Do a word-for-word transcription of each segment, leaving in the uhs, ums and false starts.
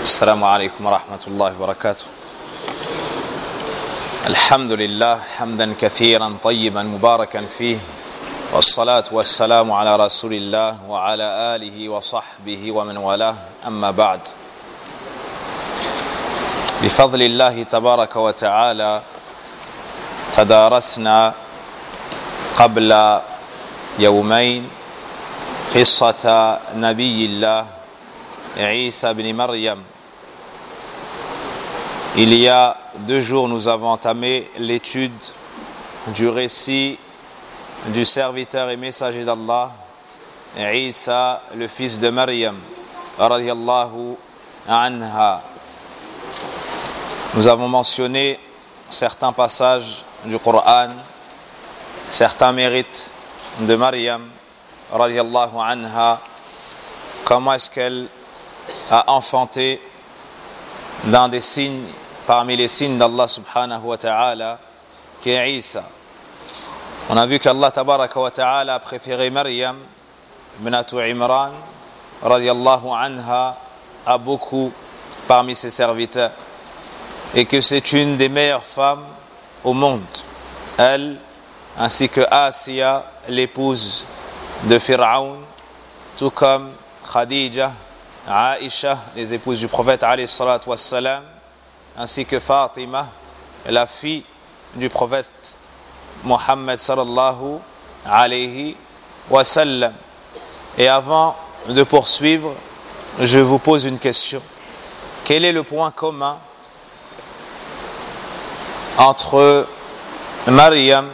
السلام عليكم ورحمة الله وبركاته. الحمد لله حمدا كثيرا طيبا مباركا فيه، والصلاة والسلام على رسول الله وعلى آله وصحبه ومن والاه. أما بعد، بفضل الله تبارك وتعالى تدارسنا قبل يومين قصة نبي الله Isa ibn Maryam. Il y a deux jours, nous avons entamé l'étude du récit du serviteur et messager d'Allah, Isa, le fils de Maryam, radiyallahu anha. Nous avons mentionné certains passages du Coran, certains mérites de Maryam, radiyallahu anha, comment est-ce qu'elle a enfanté dans des signes, parmi les signes d'Allah subhanahu wa ta'ala, qui est Isa. On a vu qu'Allah tabaraka wa ta'ala a préféré Maryam, ibnatu Imran, radiyallahu anha, à beaucoup parmi ses serviteurs, et que c'est une des meilleures femmes au monde. Elle, ainsi que Asiya, l'épouse de Pharaon, tout comme Khadija, Aïcha, les épouses du prophète alayhi salatu wassalam, ainsi que Fatima, la fille du prophète Mohammed sallallahu alayhi wa sallam. Et avant de poursuivre, je vous pose une question. Quel est le point commun entre Maryam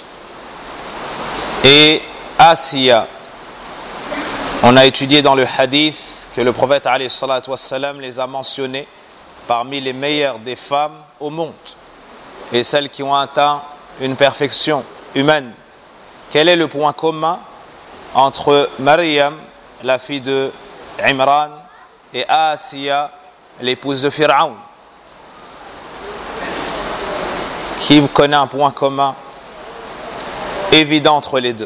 et Asiya? On a étudié dans le hadith que le prophète alayhi salatu wassalam les a mentionnés parmi les meilleures des femmes au monde et celles qui ont atteint une perfection humaine. Quel est le point commun entre Maryam, la fille de Imran, et Asiya, l'épouse de Pharaon? Qui vous connaît un point commun évident entre les deux?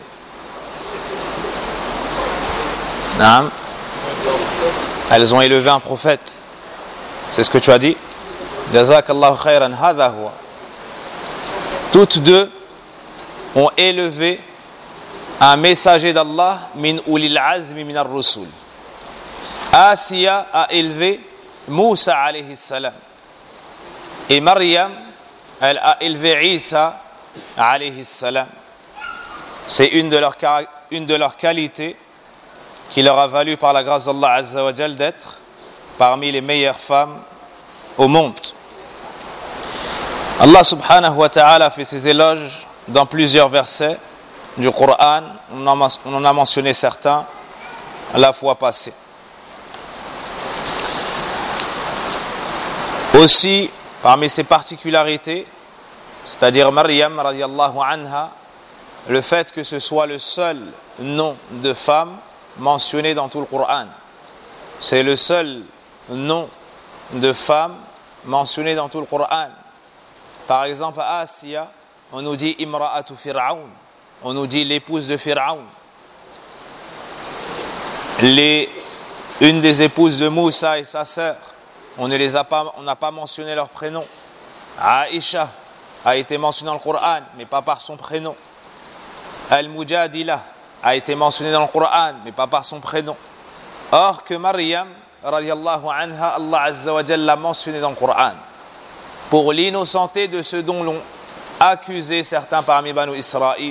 Naam. Elles ont élevé un prophète. C'est ce que tu as dit? Jazakallahu khayran, hadha huwa. Toutes deux ont élevé un messager d'Allah min ulil azmi min ar-rusul. Asiya a élevé Moussa alayhi salam. Et Maryam, elle a élevé Isa alayhi salam. C'est une de leurs une de leurs qualités qui leur a valu par la grâce d'Allah Azza wa Jal d'être parmi les meilleures femmes au monde. Allah subhanahu wa ta'ala fait ses éloges dans plusieurs versets du Coran. On en a mentionné certains la fois passée. Aussi, parmi ses particularités, c'est-à-dire Maryam radiyallahu anha, le fait que ce soit le seul nom de femme mentionné dans tout le Coran. C'est le seul nom de femme mentionné dans tout le Coran. Par exemple, à Asiya, on nous dit Imra'atu Fir'aun, on nous dit l'épouse de Pharaon. Les, une des épouses de Moussa et sa sœur, on ne les a pas, on n'a pas mentionné leur prénom. Aïcha a été mentionnée dans le Coran, mais pas par son prénom. Al-Mujadila a été mentionné dans le Coran, mais pas par son prénom. Or que Maryam, radiyallahu anha, Allah Azza wa Jalla l'a mentionné dans le Coran, pour l'innocenté de ceux dont l'ont accusé certains parmi Banu Israël.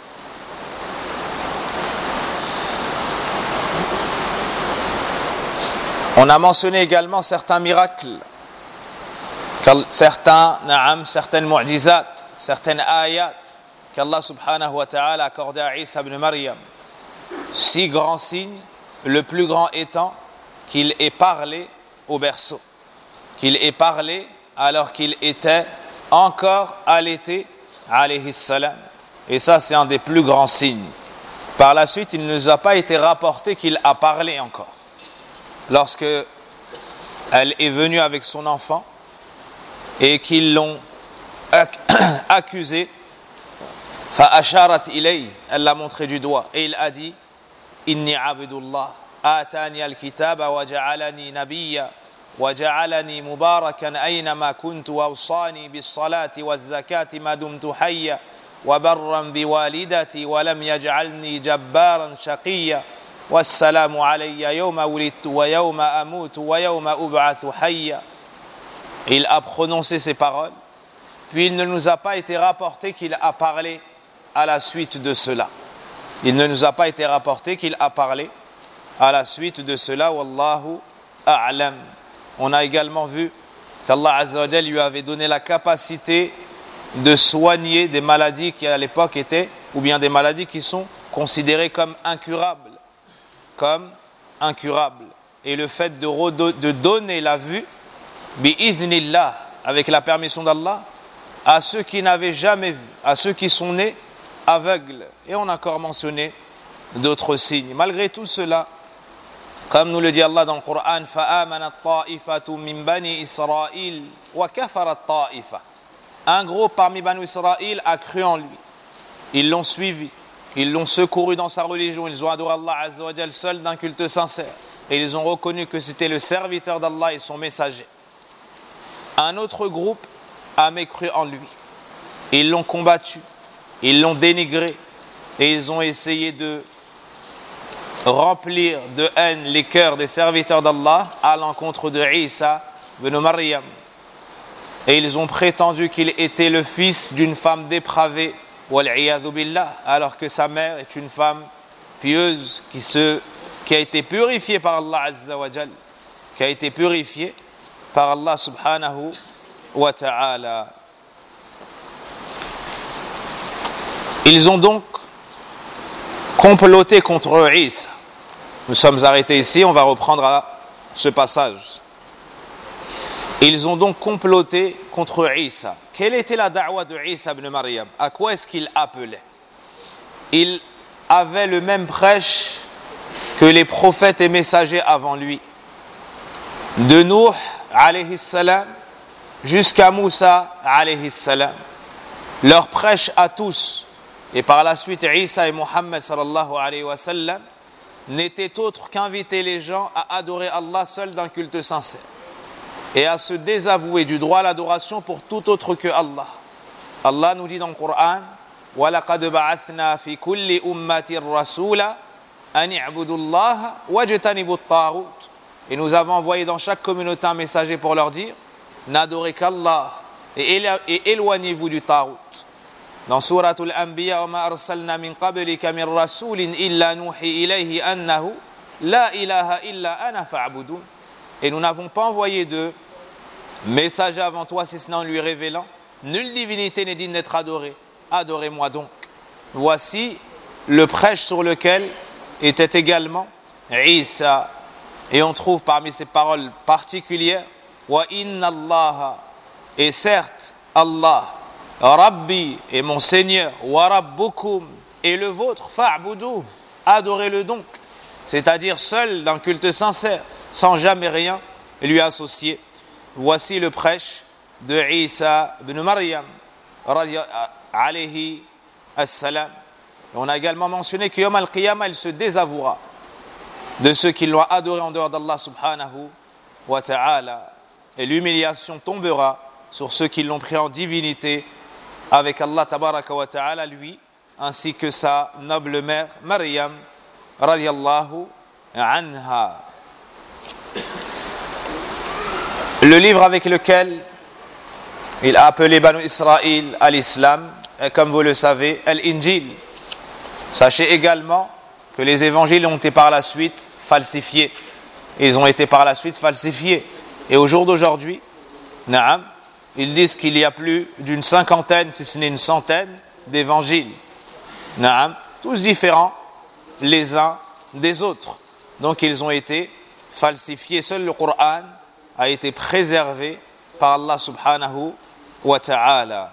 On a mentionné également certains miracles, certains na'am, certaines mu'jizat, certaines ayat qu'Allah subhanahu wa ta'ala a accordé à Isa ibn Maryam. Six grands signes, le plus grand étant qu'il ait parlé au berceau, qu'il ait parlé alors qu'il était encore allaité, alayhi salam. Et ça, c'est un des plus grands signes. Par la suite, il ne nous a pas été rapporté qu'il a parlé encore. Lorsque elle est venue avec son enfant et qu'ils l'ont accusé, فأشارت إليه, elle l'a montré du doigt et il a dit إني عبد الله آتاني الكتاب وجعلني نبيا وجعلني مباركا أينما كنت وأوصاني بالصلاة والزكاة ما دمت حيا وبرا بوالدتي ولم يجعلني جبارا شقيا والسلام علي يوم ولدت ويوم أموت ويوم أبعث حيا. Il a prononcé ces paroles, puis il ne nous a pas été rapporté qu'il a parlé à la suite de cela. Il ne nous a pas été rapporté qu'il a parlé à la suite de cela. Wallahu a'lam. On a également vu qu'Allah Azza wa Jal lui avait donné la capacité de soigner des maladies qui à l'époque étaient, ou bien des maladies qui sont considérées comme incurables. Comme incurables. Et le fait de, redo- de donner la vue, bi'idhnillah, avec la permission d'Allah, à ceux qui n'avaient jamais vu, à ceux qui sont nés aveugles. Et on a encore mentionné d'autres signes. Malgré tout cela, comme nous le dit Allah dans le Coran, فَآمَنَتْ طَائِفَةٌ مِّن بَنِي إِسْرَائِيلَ وَكَفَرَتْ طَائِفَةٌ. Un groupe parmi Banu Israël a cru en lui. Ils l'ont suivi. Ils l'ont secouru dans sa religion. Ils ont adoré Allah Azza wa Jal seul d'un culte sincère. Et ils ont reconnu que c'était le serviteur d'Allah et son messager. Un autre groupe a mécru en lui. Ils l'ont combattu. Ils l'ont dénigré. Et ils ont essayé de remplir de haine les cœurs des serviteurs d'Allah à l'encontre de Isa ibn Maryam. Et ils ont prétendu qu'il était le fils d'une femme dépravée, wal'iyadhu billah, alors que sa mère est une femme pieuse qui, se, qui a été purifiée par Allah Azza wa Jal, qui a été purifiée par Allah subhanahu wa ta'ala. Ils ont donc comploté contre Isa. Nous sommes arrêtés ici, on va reprendre à ce passage. Ils ont donc comploté contre Isa. Quelle était la da'wa de Isa ibn Maryam? À quoi est-ce qu'il appelait? Il avait le même prêche que les prophètes et messagers avant lui. De Nuh alayhi salam jusqu'à Moussa alayhi salam. Leur prêche à tous, et par la suite Isa et Muhammad sallallahu alayhi wa sallam, n'était autre qu'inviter les gens à adorer Allah seul d'un culte sincère et à se désavouer du droit à l'adoration pour tout autre que Allah. Allah nous dit dans le Coran وَلَقَدْ بَعَثْنَا فِي كُلِّ أُمَّةٍ رَسُولًا أَنِ اعْبُدُوا اللَّهَ وَاجْتَنِبُوا الطَّاغُوتَ. Et nous avons envoyé dans chaque communauté un messager pour leur dire n'adorez qu'Allah et, élo- et éloignez-vous du Tarout. Dans Souratul Anbiya, وَمَا أَرْسَلْنَا مِنْ قَبْلِكَ مِنْ رَسُولٍ إِلَّا نُوحِي إِلَيْهِ أَنَّهُ لَا إِلَهَ إِلَّا أَنَا فَاعْبُدُونِ. Et nous n'avons pas envoyé de messager avant toi, si ce n'est en lui révélant nulle divinité n'est digne d'être adorée. Adorez-moi donc. Voici le prêche sur lequel était également Isa. Et on trouve parmi ces paroles particulières wa inna Allah, et certes Allah, Rabbi est mon Seigneur, wa rabbukum et le vôtre, fa'budu, adorez-le donc, c'est-à-dire seul d'un culte sincère, sans jamais rien lui associer. Voici le prêche de Isa ibn Maryam alayhi assalam. On a également mentionné que Yom al-Qiyamah, il se désavouera de ceux qui l'ont adoré en dehors d'Allah subhanahu wa ta'ala, et l'humiliation tombera sur ceux qui l'ont pris en divinité avec Allah tabaraka wa ta'ala, lui ainsi que sa noble mère Maryam radiyallahu anha. Le livre avec lequel il a appelé Banu Israël à l'islam est, comme vous le savez, Al-Injil. Sachez également que les évangiles ont été par la suite falsifiés. Ils ont été par la suite falsifiés. Et au jour d'aujourd'hui, Naam, ils disent qu'il y a plus d'une cinquantaine, si ce n'est une centaine, d'évangiles. Naam, tous différents les uns des autres. Donc ils ont été falsifiés. Seul le Coran a été préservé par Allah subhanahu wa ta'ala.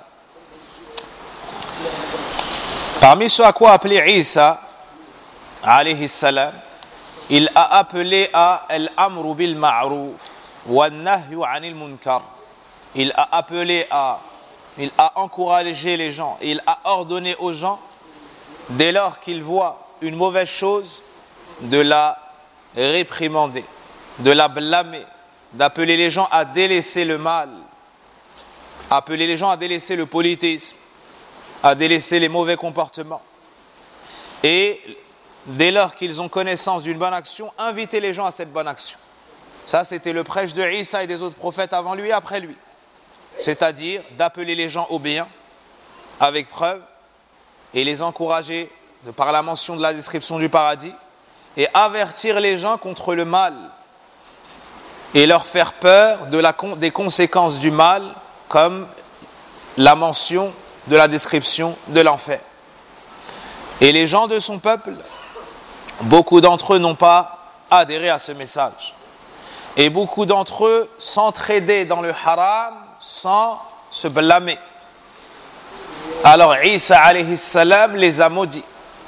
Parmi ce à quoi appeler Isa alayhi salam, il a appelé à al-amru bil ma'ruf wa nahyu 'anil munkar. Il a appelé à, il a encouragé les gens, il a ordonné aux gens, dès lors qu'ils voient une mauvaise chose, de la réprimander, de la blâmer d'appeler les gens à délaisser le mal, appeler les gens à délaisser le polythéisme, à délaisser les mauvais comportements. Et dès lors qu'ils ont connaissance d'une bonne action, inviter les gens à cette bonne action. Ça, c'était le prêche de Isa et des autres prophètes avant lui et après lui. C'est-à-dire d'appeler les gens au bien, avec preuve, et les encourager de par la mention de la description du paradis, et avertir les gens contre le mal, et leur faire peur de la, des conséquences du mal, comme la mention de la description de l'enfer. Et les gens de son peuple, beaucoup d'entre eux n'ont pas adhéré à ce message. Et beaucoup d'entre eux s'entraidaient dans le haram sans se blâmer. Alors Isa alayhi salam les a maudits.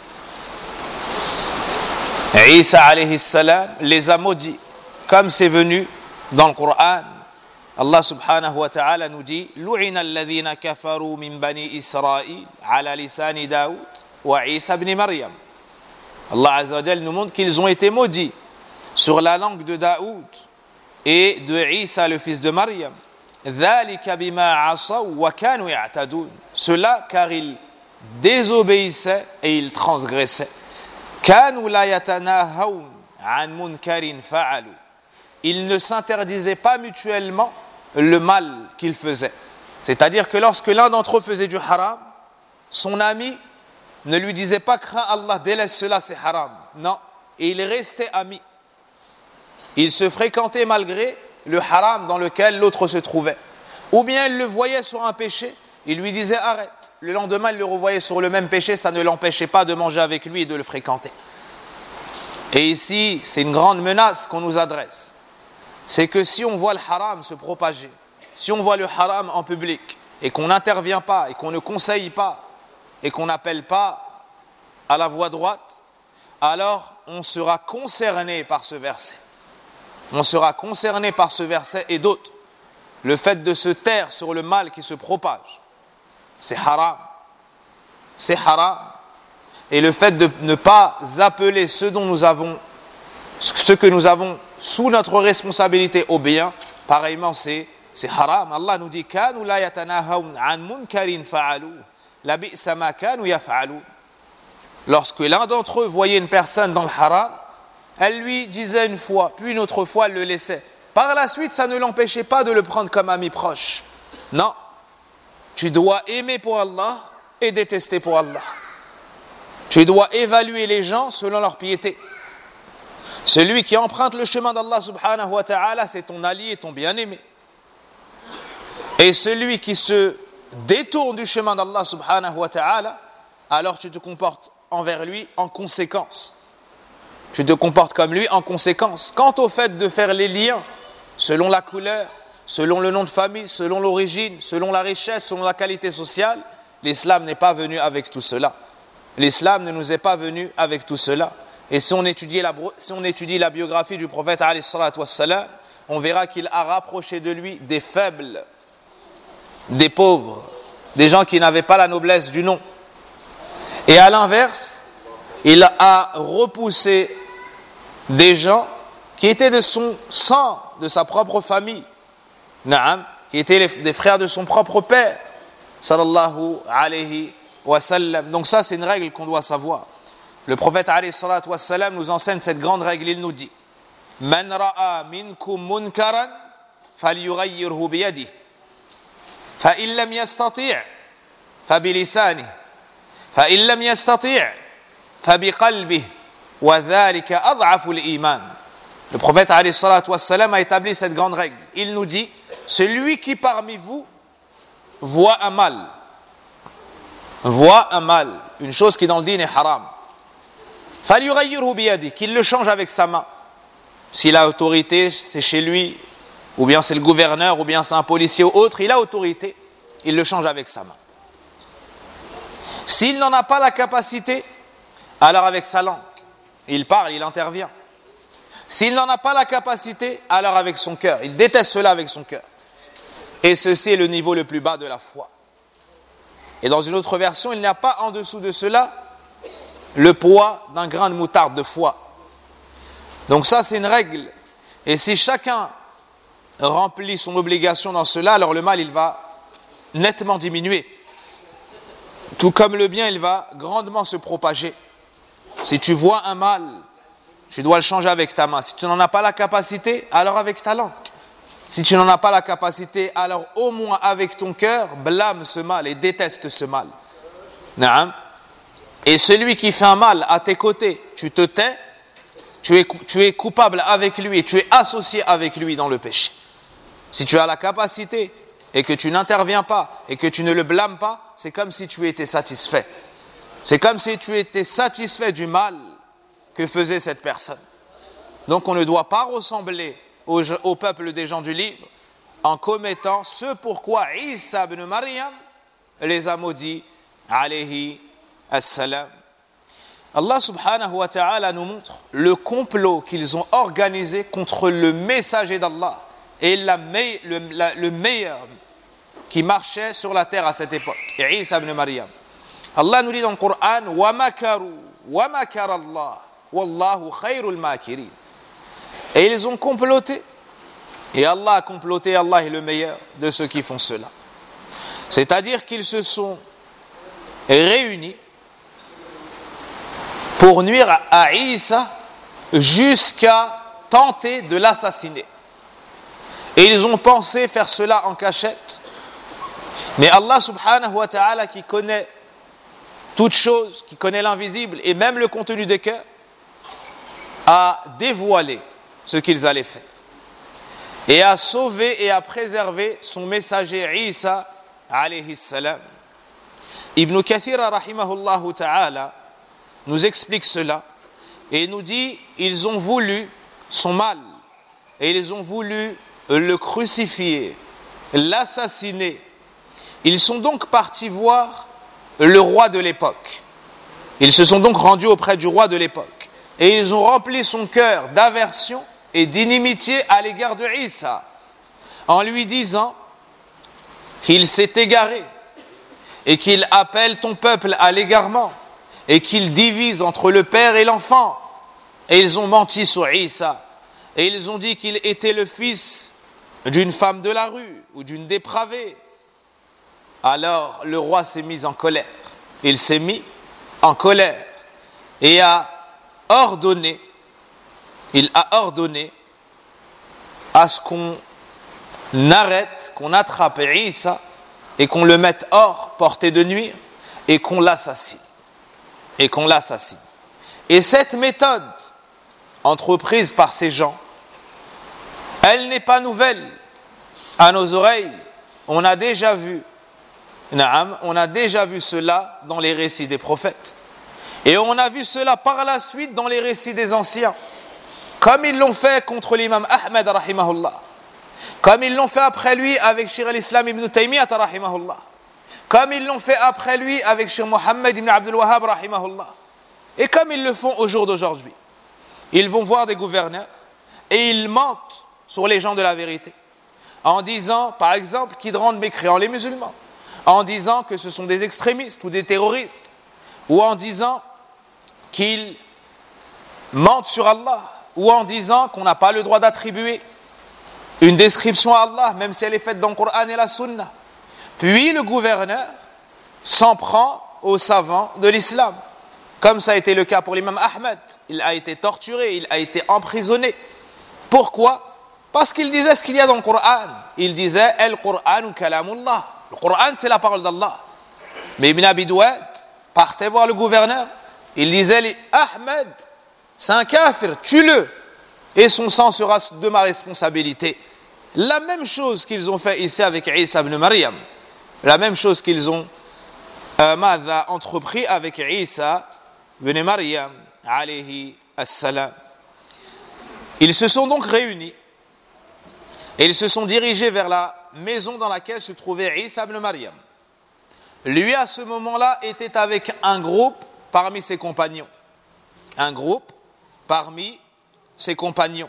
Isa alayhi salam les a maudits. Comme c'est venu dans le Coran, Allah subhanahu wa ta'ala nous dit Lu'ina alladhina kafaru min bani Israël ala lisani Daoud wa Isa ibn Maryam. Allah azza wa jalla nous montre qu'ils ont été maudits sur la langue de Daoud et de Isa le fils de Maryam. Dhalika bima asaw wa kanu ya'tadun. Cela car ils désobéissaient et ils transgressaient. Kanu la yatanahawun an munkarin fa'alu. Ils ne s'interdisaient pas mutuellement le mal qu'ils faisaient. C'est-à-dire que lorsque l'un d'entre eux faisait du haram, son ami ne lui disait pas « Crains Allah, délaisse cela, c'est haram ». Non, et ils restaient amis. Ils se fréquentaient malgré le haram dans lequel l'autre se trouvait. Ou bien il le voyait sur un péché, il lui disait « Arrête ». Le lendemain, il le revoyait sur le même péché, ça ne l'empêchait pas de manger avec lui et de le fréquenter. Et ici, c'est une grande menace qu'on nous adresse. C'est que si on voit le haram se propager, si on voit le haram en public, et qu'on n'intervient pas, et qu'on ne conseille pas, et qu'on n'appelle pas à la voie droite, alors on sera concerné par ce verset. On sera concerné par ce verset et d'autres. Le fait de se taire sur le mal qui se propage, c'est haram. C'est haram. Et le fait de ne pas appeler ce dont nous avons, ce que nous avons sous notre responsabilité au bien, pareillement c'est, c'est haram. Allah nous dit Kanu la yatanahawun an munkarin fa'alu la bi'sa ma kanu yaf'alu. Lorsque l'un d'entre eux voyait une personne dans le haram, elle lui disait une fois, puis une autre fois elle le laissait. Par la suite, ça ne l'empêchait pas de le prendre comme ami proche. Non, tu dois aimer pour Allah et détester pour Allah. Tu dois évaluer les gens selon leur piété. Celui qui emprunte le chemin d'Allah subhanahu wa ta'ala, c'est ton allié, ton bien-aimé. Et celui qui se détourne du chemin d'Allah subhanahu wa ta'ala, alors tu te comportes envers lui en conséquence. Tu te comportes comme lui en conséquence. Quant au fait de faire les liens selon la couleur, selon le nom de famille, selon l'origine, selon la richesse, selon la qualité sociale, l'islam n'est pas venu avec tout cela. L'islam ne nous est pas venu avec tout cela. Et si on étudie la, si on étudie la biographie du prophète alayhi salatu wassalam, on verra qu'il a rapproché de lui des faibles, des pauvres, des gens qui n'avaient pas la noblesse du nom. Et à l'inverse, il a repoussé des gens qui étaient de son sang, de sa propre famille, Naam, qui étaient les, des frères de son propre père, sallallahu alayhi wa sallam. Donc ça, c'est une règle qu'on doit savoir. Le prophète alayhi salatu wassalam nous enseigne cette grande règle, il nous dit Man ra'a minkum munkaran falyughayyirhu biyadihi fa in lam yastati' fa bilisanihi fa in lam yastati' fa biqalbihi wa dhalika ad'afu al-iman. Le prophète alayhi salatu wassalam a établi cette grande règle. Il nous dit celui qui parmi vous voit un mal, voit un mal, une chose qui dans le dîn est haram, falyughayyirhu biyadihi, qu'il le change avec sa main. S'il a autorité, c'est chez lui, ou bien c'est le gouverneur, ou bien c'est un policier ou autre, il a autorité, il le change avec sa main. S'il n'en a pas la capacité, alors avec sa langue, il parle, il intervient. S'il n'en a pas la capacité, alors avec son cœur, il déteste cela avec son cœur. Et ceci est le niveau le plus bas de la foi. Et dans une autre version, il n'y a pas en dessous de cela le poids d'un grain de moutarde de foi. Donc ça, c'est une règle. Et si chacun remplit son obligation dans cela, alors le mal, il va nettement diminuer. Tout comme le bien, il va grandement se propager. Si tu vois un mal, tu dois le changer avec ta main. Si tu n'en as pas la capacité, alors avec ta langue. Si tu n'en as pas la capacité, alors au moins avec ton cœur, blâme ce mal et déteste ce mal. Naam. Et celui qui fait un mal à tes côtés, tu te tais, tu es, tu es coupable avec lui, tu es associé avec lui dans le péché. Si tu as la capacité et que tu n'interviens pas et que tu ne le blâmes pas, c'est comme si tu étais satisfait. C'est comme si tu étais satisfait du mal que faisait cette personne. Donc on ne doit pas ressembler au, au peuple des gens du livre en commettant ce pourquoi Isa ibn Maryam les a maudits, alayhi assalam. Allah subhanahu wa ta'ala nous montre le complot qu'ils ont organisé contre le messager d'Allah et la me- le, la, le meilleur qui marchait sur la terre à cette époque, Isa ibn Maryam. Allah nous dit dans le Coran, wa makaru wa makara Allah wallahu khayrul makirin. Et ils ont comploté et Allah a comploté, Allah est le meilleur de ceux qui font cela. C'est-à-dire qu'ils se sont réunis pour nuire à Isa jusqu'à tenter de l'assassiner. Et ils ont pensé faire cela en cachette. Mais Allah subhanahu wa ta'ala qui connaît toute chose, qui connaît l'invisible et même le contenu des cœurs, a dévoilé ce qu'ils allaient faire. Et a sauvé et a préservé son messager Isa alayhi salam. Ibn Kathir rahimahullah ta'ala nous explique cela et nous dit ils ont voulu son mal et ils ont voulu le crucifier, l'assassiner. Ils sont donc partis voir le roi de l'époque. Ils se sont donc rendus auprès du roi de l'époque et ils ont rempli son cœur d'aversion et d'inimitié à l'égard de Isa en lui disant qu'il s'est égaré et qu'il appelle ton peuple à l'égarement et qu'il divise entre le père et l'enfant. Et ils ont menti sur Isa et ils ont dit qu'il était le fils d'une femme de la rue ou d'une dépravée. Alors le roi s'est mis en colère. Il s'est mis en colère et a ordonné, il a ordonné à ce qu'on arrête, qu'on attrape Isa et qu'on le mette hors portée de nuire et qu'on l'assassine. Et qu'on l'assassine. Et cette méthode entreprise par ces gens, elle n'est pas nouvelle à nos oreilles. On a déjà vu, naam, on a déjà vu cela dans les récits des prophètes. Et on a vu cela par la suite dans les récits des anciens. Comme ils l'ont fait contre l'imam Ahmed rahimahullah. Comme ils l'ont fait après lui avec Cheikh al-Islam ibn Taymiyyah rahimahullah. Comme ils l'ont fait après lui avec Cheikh Mohammed ibn Abdul Wahhab rahimahullah. Et comme ils le font au jour d'aujourd'hui. Ils vont voir des gouverneurs et ils mentent sur les gens de la vérité. En disant, par exemple, qu'ils rendent mécréants les musulmans. En disant que ce sont des extrémistes ou des terroristes. Ou en disant qu'ils mentent sur Allah. Ou en disant qu'on n'a pas le droit d'attribuer une description à Allah, même si elle est faite dans le Coran et la Sunna. Puis le gouverneur s'en prend aux savants de l'islam. Comme ça a été le cas pour l'imam Ahmed. Il a été torturé, il a été emprisonné. Pourquoi? Parce qu'il disait ce qu'il y a dans le Coran. Il disait « Al-Qur'an kalamullah ». Le Coran, c'est la parole d'Allah. Mais Ibn Abi Duwad partait voir le gouverneur. Il disait « Ahmed, c'est un kafir, tue-le. Et son sang sera de ma responsabilité. » La même chose qu'ils ont fait ici avec Isa ibn Maryam. La même chose qu'ils ont euh, entrepris avec Isa ibn Maryam alayhi assalam. Ils se sont donc réunis et ils se sont dirigés vers la maison dans laquelle se trouvait Isa ibn Maryam. Lui, à ce moment-là, était avec un groupe parmi ses compagnons. Un groupe parmi ses compagnons.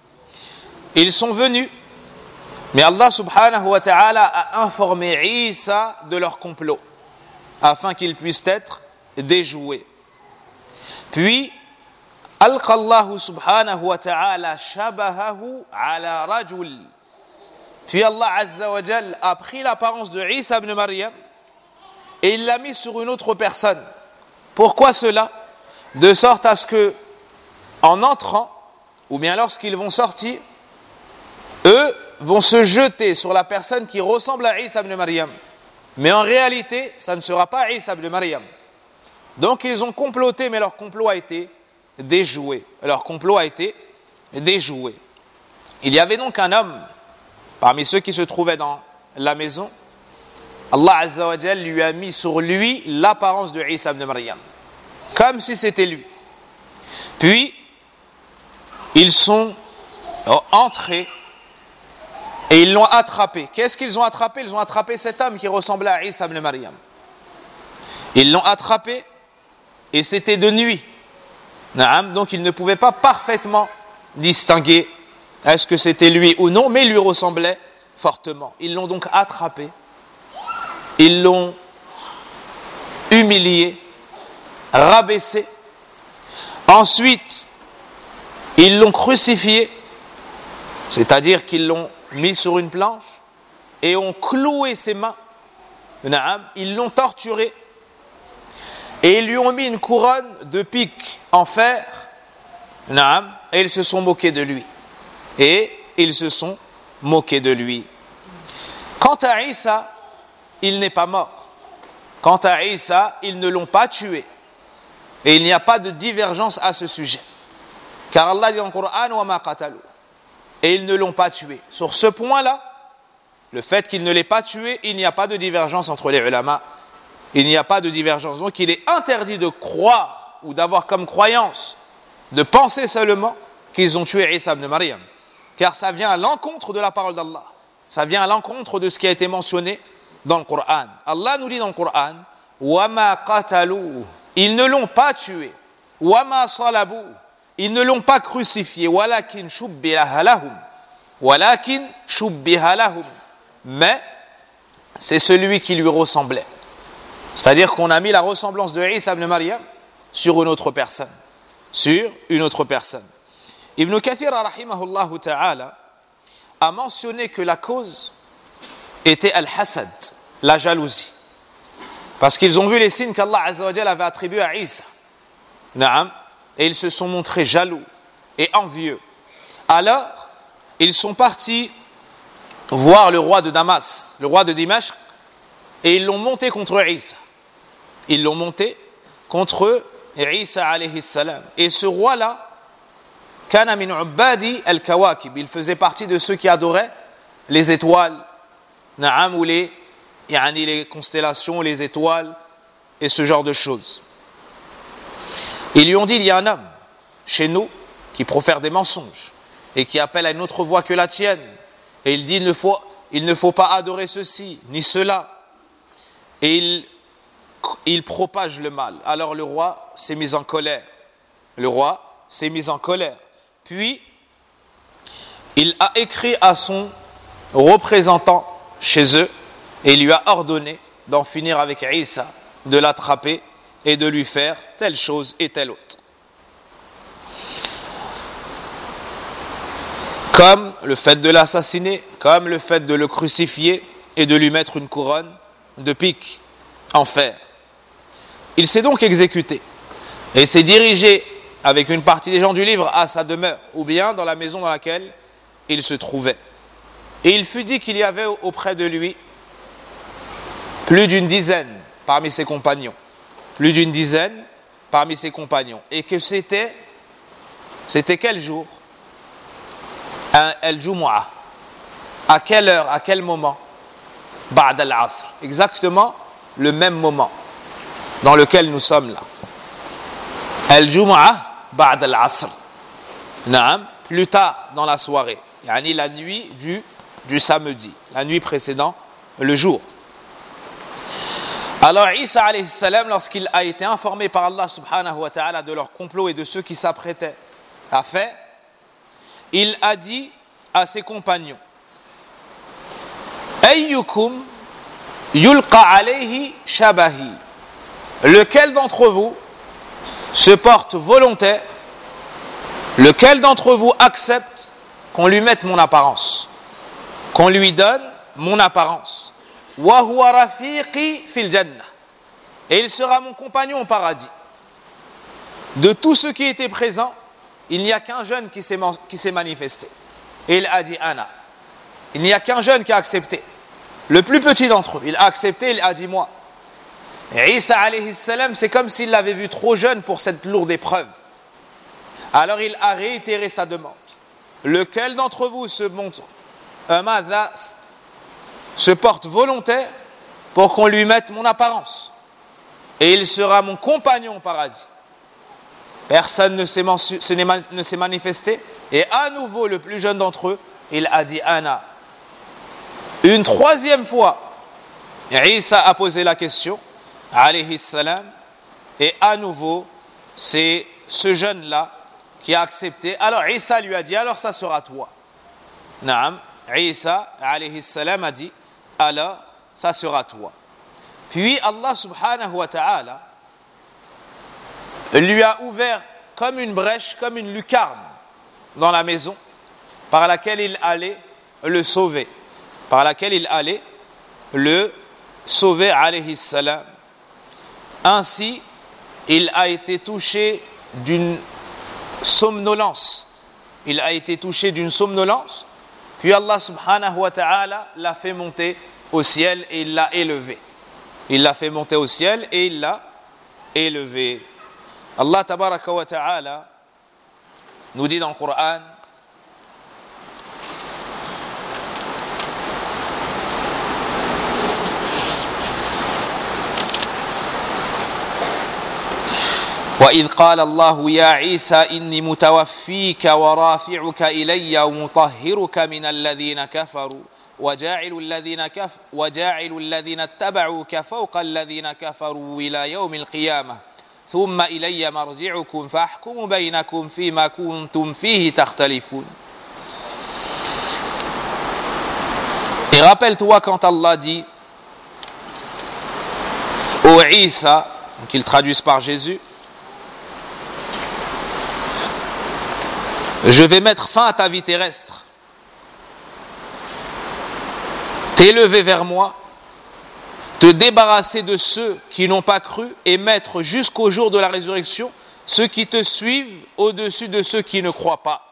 Ils sont venus, mais Allah subhanahu wa ta'ala a informé Isa de leur complot, afin qu'ils puissent être déjoués. Puis, alqa Allah subhanahu wa ta'ala shabahahu ala rajul Puis Allah Azza wa Jal a pris l'apparence de Isa ibn Maryam et il l'a mis sur une autre personne. Pourquoi cela? De sorte à ce que, en entrant, ou bien lorsqu'ils vont sortir, eux vont se jeter sur la personne qui ressemble à Isa ibn Maryam. Mais en réalité, ça ne sera pas Isa ibn Maryam. Donc ils ont comploté, mais leur complot a été déjoué. Leur complot a été déjoué. Il y avait donc un homme, parmi ceux qui se trouvaient dans la maison, Allah Azza wa Jal lui a mis sur lui l'apparence de Isa ibn Maryam, comme si c'était lui. Puis, ils sont entrés et ils l'ont attrapé. Qu'est-ce qu'ils ont attrapé? Ils ont attrapé cet homme qui ressemblait à Isa ibn Maryam. Ils l'ont attrapé et c'était de nuit. Donc, ils ne pouvaient pas parfaitement distinguer est-ce que c'était lui ou non, mais il lui ressemblait fortement. Ils l'ont donc attrapé. Ils l'ont humilié, rabaissé. Ensuite, ils l'ont crucifié, c'est-à-dire qu'ils l'ont mis sur une planche et ont cloué ses mains. Ils l'ont torturé et ils lui ont mis une couronne de piques en fer. Et ils se sont moqués de lui. Et ils se sont moqués de lui. Quant à Isa, il n'est pas mort. Quant à Isa, ils ne l'ont pas tué. Et il n'y a pas de divergence à ce sujet. Car Allah dit dans le Coran, wa ma qatalu. Et ils ne l'ont pas tué. Sur ce point-là, le fait qu'il ne l'ait pas tué, il n'y a pas de divergence entre les ulama. Il n'y a pas de divergence. Donc il est interdit de croire ou d'avoir comme croyance, de penser seulement qu'ils ont tué Isa ibn Maryam. Car ça vient à l'encontre de la parole d'Allah. Ça vient à l'encontre de ce qui a été mentionné dans le Coran. Allah nous dit dans le Coran, wa ma qatalu. Ils ne l'ont pas tué. Wa ma salabu. Ils ne l'ont pas crucifié. Walakin shubbiha lahum. Walakin shubbiha lahum. Mais c'est celui qui lui ressemblait. C'est-à-dire qu'on a mis la ressemblance de Isa ibn Maryam sur une autre personne. Sur une autre personne. Ibn Kathir, rahimahullah ta'ala, a mentionné que la cause était al-hasad, la jalousie. Parce qu'ils ont vu les signes qu'Allah Azza wa Jal avait attribués à Isa. Naam. Et ils se sont montrés jaloux et envieux. Alors, ils sont partis voir le roi de Damas, le roi de Dimashq, et ils l'ont monté contre Isa. Ils l'ont monté contre Isa alayhi salam. Et ce roi-là, kana min ubbadi al-kawakib, il faisait partie de ceux qui adoraient les étoiles, na'am, ou les, yani les constellations, les étoiles, et ce genre de choses. Ils lui ont dit, il y a un homme chez nous qui profère des mensonges et qui appelle à une autre voix que la tienne. Et il dit, il ne faut, il ne faut pas adorer ceci, ni cela. Et il, il propage le mal. Alors le roi s'est mis en colère. Le roi s'est mis en colère. Puis, il a écrit à son représentant chez eux et il lui a ordonné d'en finir avec Isa, de l'attraper et de lui faire telle chose et telle autre. Comme le fait de l'assassiner, comme le fait de le crucifier et de lui mettre une couronne de piques en fer. Il s'est donc exécuté et s'est dirigé avec une partie des gens du livre à sa demeure, ou bien dans la maison dans laquelle il se trouvait. Et il fut dit qu'il y avait auprès de lui plus d'une dizaine parmi ses compagnons. Plus d'une dizaine parmi ses compagnons. Et que c'était, c'était quel jour? Un El-Jumu'ah. À quelle heure, à quel moment? Ba'd al-Asr. Exactement le même moment dans lequel nous sommes là. El-Jumu'ah, Ba'd al-Asr. Naam, plus tard dans la soirée. Yani la nuit du, du samedi. La nuit précédant le jour. Alors Isa alayhi salam, lorsqu'il a été informé par Allah subhanahu wa ta'ala de leur complot et de ceux qui s'apprêtaient à faire, il a dit à ses compagnons, Ayyukum yulqa alayhi shabahi. Lequel d'entre vous se porte volontaire? Lequel d'entre vous accepte qu'on lui mette mon apparence? qu'on lui donne mon apparence. Wa huwa rafiqi fil jannah. Et il sera mon compagnon au paradis. De tous ceux qui étaient présents, il n'y a qu'un jeune qui s'est, qui s'est manifesté. Et il a dit Ana. Il n'y a qu'un jeune qui a accepté. Le plus petit d'entre eux, il a accepté, il a dit moi. Et Isa alayhi salam, c'est comme s'il l'avait vu trop jeune pour cette lourde épreuve. Alors il a réitéré sa demande. Lequel d'entre vous se montre, euh, se porte volontaire pour qu'on lui mette mon apparence, et il sera mon compagnon au paradis. Personne ne s'est, mensu, ne s'est manifesté, et à nouveau le plus jeune d'entre eux, il a dit Ana. Une troisième fois, Isa a posé la question, alayhi salam, et à nouveau, c'est ce jeune-là qui a accepté. Alors Isa lui a dit, alors ça sera toi. Naam, Isa alayhi salam a dit, alors ça sera toi. Puis Allah subhanahu wa ta'ala lui a ouvert comme une brèche, comme une lucarne dans la maison par laquelle il allait le sauver. Par laquelle il allait le sauver alayhi salam. Ainsi, il a été touché d'une somnolence. Il a été touché d'une somnolence. Puis Allah subhanahu wa ta'ala l'a fait monter au ciel et il l'a élevé. Il l'a fait monter au ciel et il l'a élevé. Allah tabaraka wa ta'ala nous dit dans le Coran, وإذ قال الله يا عيسى إني متوفيك ورافعك إلي ومطهرك من الذين كفروا وجاعل الذين كف وجاعل الذين اتبعوك فوق الذين كفروا إلى يوم القيامة ثم إلي مرجعكم فأحكم بينكم فيما كنتم فيه تختلفون. Et rappelle-toi quand Allah dit au Isa, qu'ils traduisent par Jésus, je vais mettre fin à ta vie terrestre, t'élever vers moi, te débarrasser de ceux qui n'ont pas cru et mettre jusqu'au jour de la résurrection ceux qui te suivent au-dessus de ceux qui ne croient pas.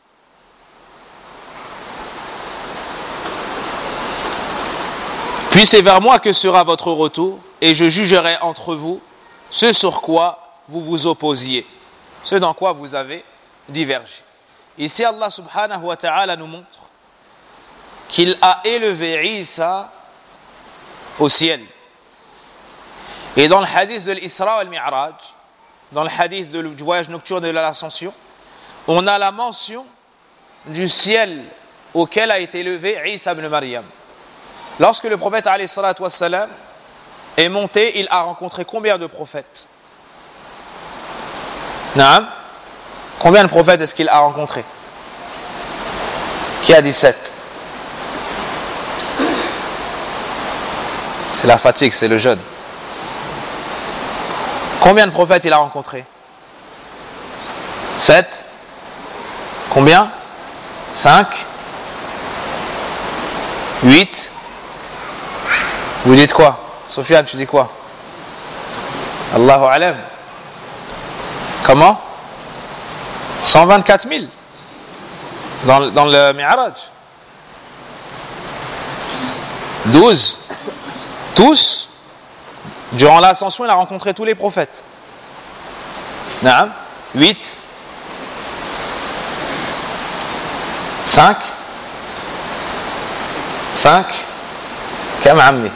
Puis c'est vers moi que sera votre retour et je jugerai entre vous ce sur quoi vous vous opposiez, ce dans quoi vous avez divergé. Ici, Allah subhanahu wa ta'ala nous montre qu'il a élevé Isa au ciel. Et dans le hadith de l'Isra wal Mi'raj, dans le hadith de, du voyage nocturne de l'ascension, on a la mention du ciel auquel a été élevé Isa ibn Maryam. Lorsque le prophète alayhi salatu wassalam est monté, il a rencontré combien de prophètes? Naam? Combien de prophètes est-ce qu'il a rencontré? Qui a dit sept? C'est la fatigue, c'est le jeûne. Combien de prophètes il a rencontré? Sept? Combien? Cinq? Huit? Vous dites quoi? Sofiane, tu dis quoi? Allahu alam. Comment? cent vingt-quatre mille dans, dans le Mi'raj. douze. Tous, durant l'ascension, il a rencontré tous les prophètes. Naam. huit. cinq. cinq. Kam ammi.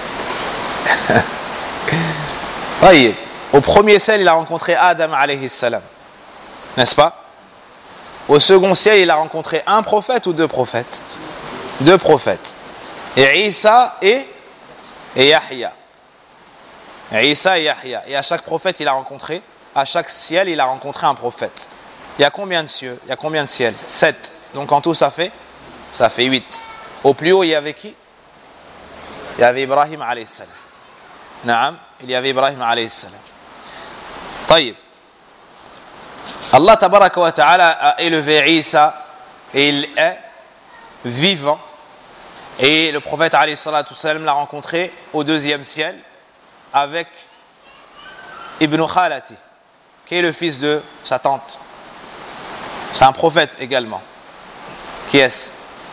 طيب. Au premier ciel, il a rencontré Adam alayhi salam. N'est-ce pas? Au second ciel, il a rencontré un prophète ou deux prophètes? Deux prophètes. Et Isa et, et Yahya. Et Isa et Yahya. Et à chaque prophète, il a rencontré, à chaque ciel, il a rencontré un prophète. Il y a combien de cieux? Il y a combien de ciels? Sept. Donc en tout, ça fait, ça fait huit. Au plus haut, il y avait qui? Il y avait Ibrahim alayhi salam. Naam. Il y avait Ibrahim alayhi salam. طيب. Allah tabaraka wa ta'ala a élevé Isa et il est vivant Et le prophète alayhi salatu wassalam l'a rencontré au deuxième ciel avec Ibn Khalati, qui est le fils de sa tante. C'est un prophète également. Qui est-ce?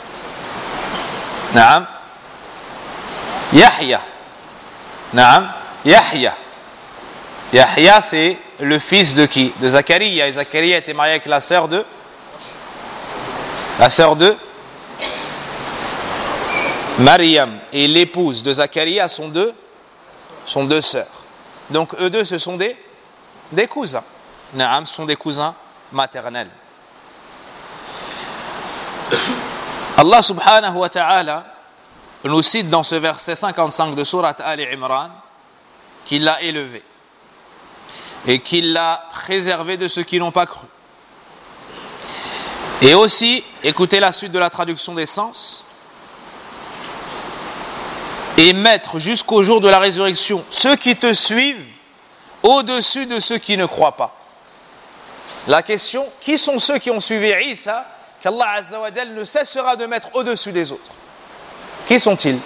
Naam. Yahya. Naam. Yahya. Yahya, c'est le fils de qui? De Zacharia. Et Zacharia était marié avec la sœur de la sœur de Maryam. Et l'épouse de Zacharia sont deux sont deux sœurs. Donc eux deux, ce sont des des cousins. Naam, ce sont des cousins maternels. Allah subhanahu wa ta'ala nous cite dans ce verset cinquante-cinq de sourate Ali Imran qu'il l'a élevé et qu'il l'a préservé de ceux qui n'ont pas cru. Et aussi, écoutez la suite de la traduction des sens, et mettre jusqu'au jour de la résurrection ceux qui te suivent au-dessus de ceux qui ne croient pas. La question, qui sont ceux qui ont suivi Isa, qu'Allah Azza wa Jal ne cessera de mettre au-dessus des autres? Qui sont-ils?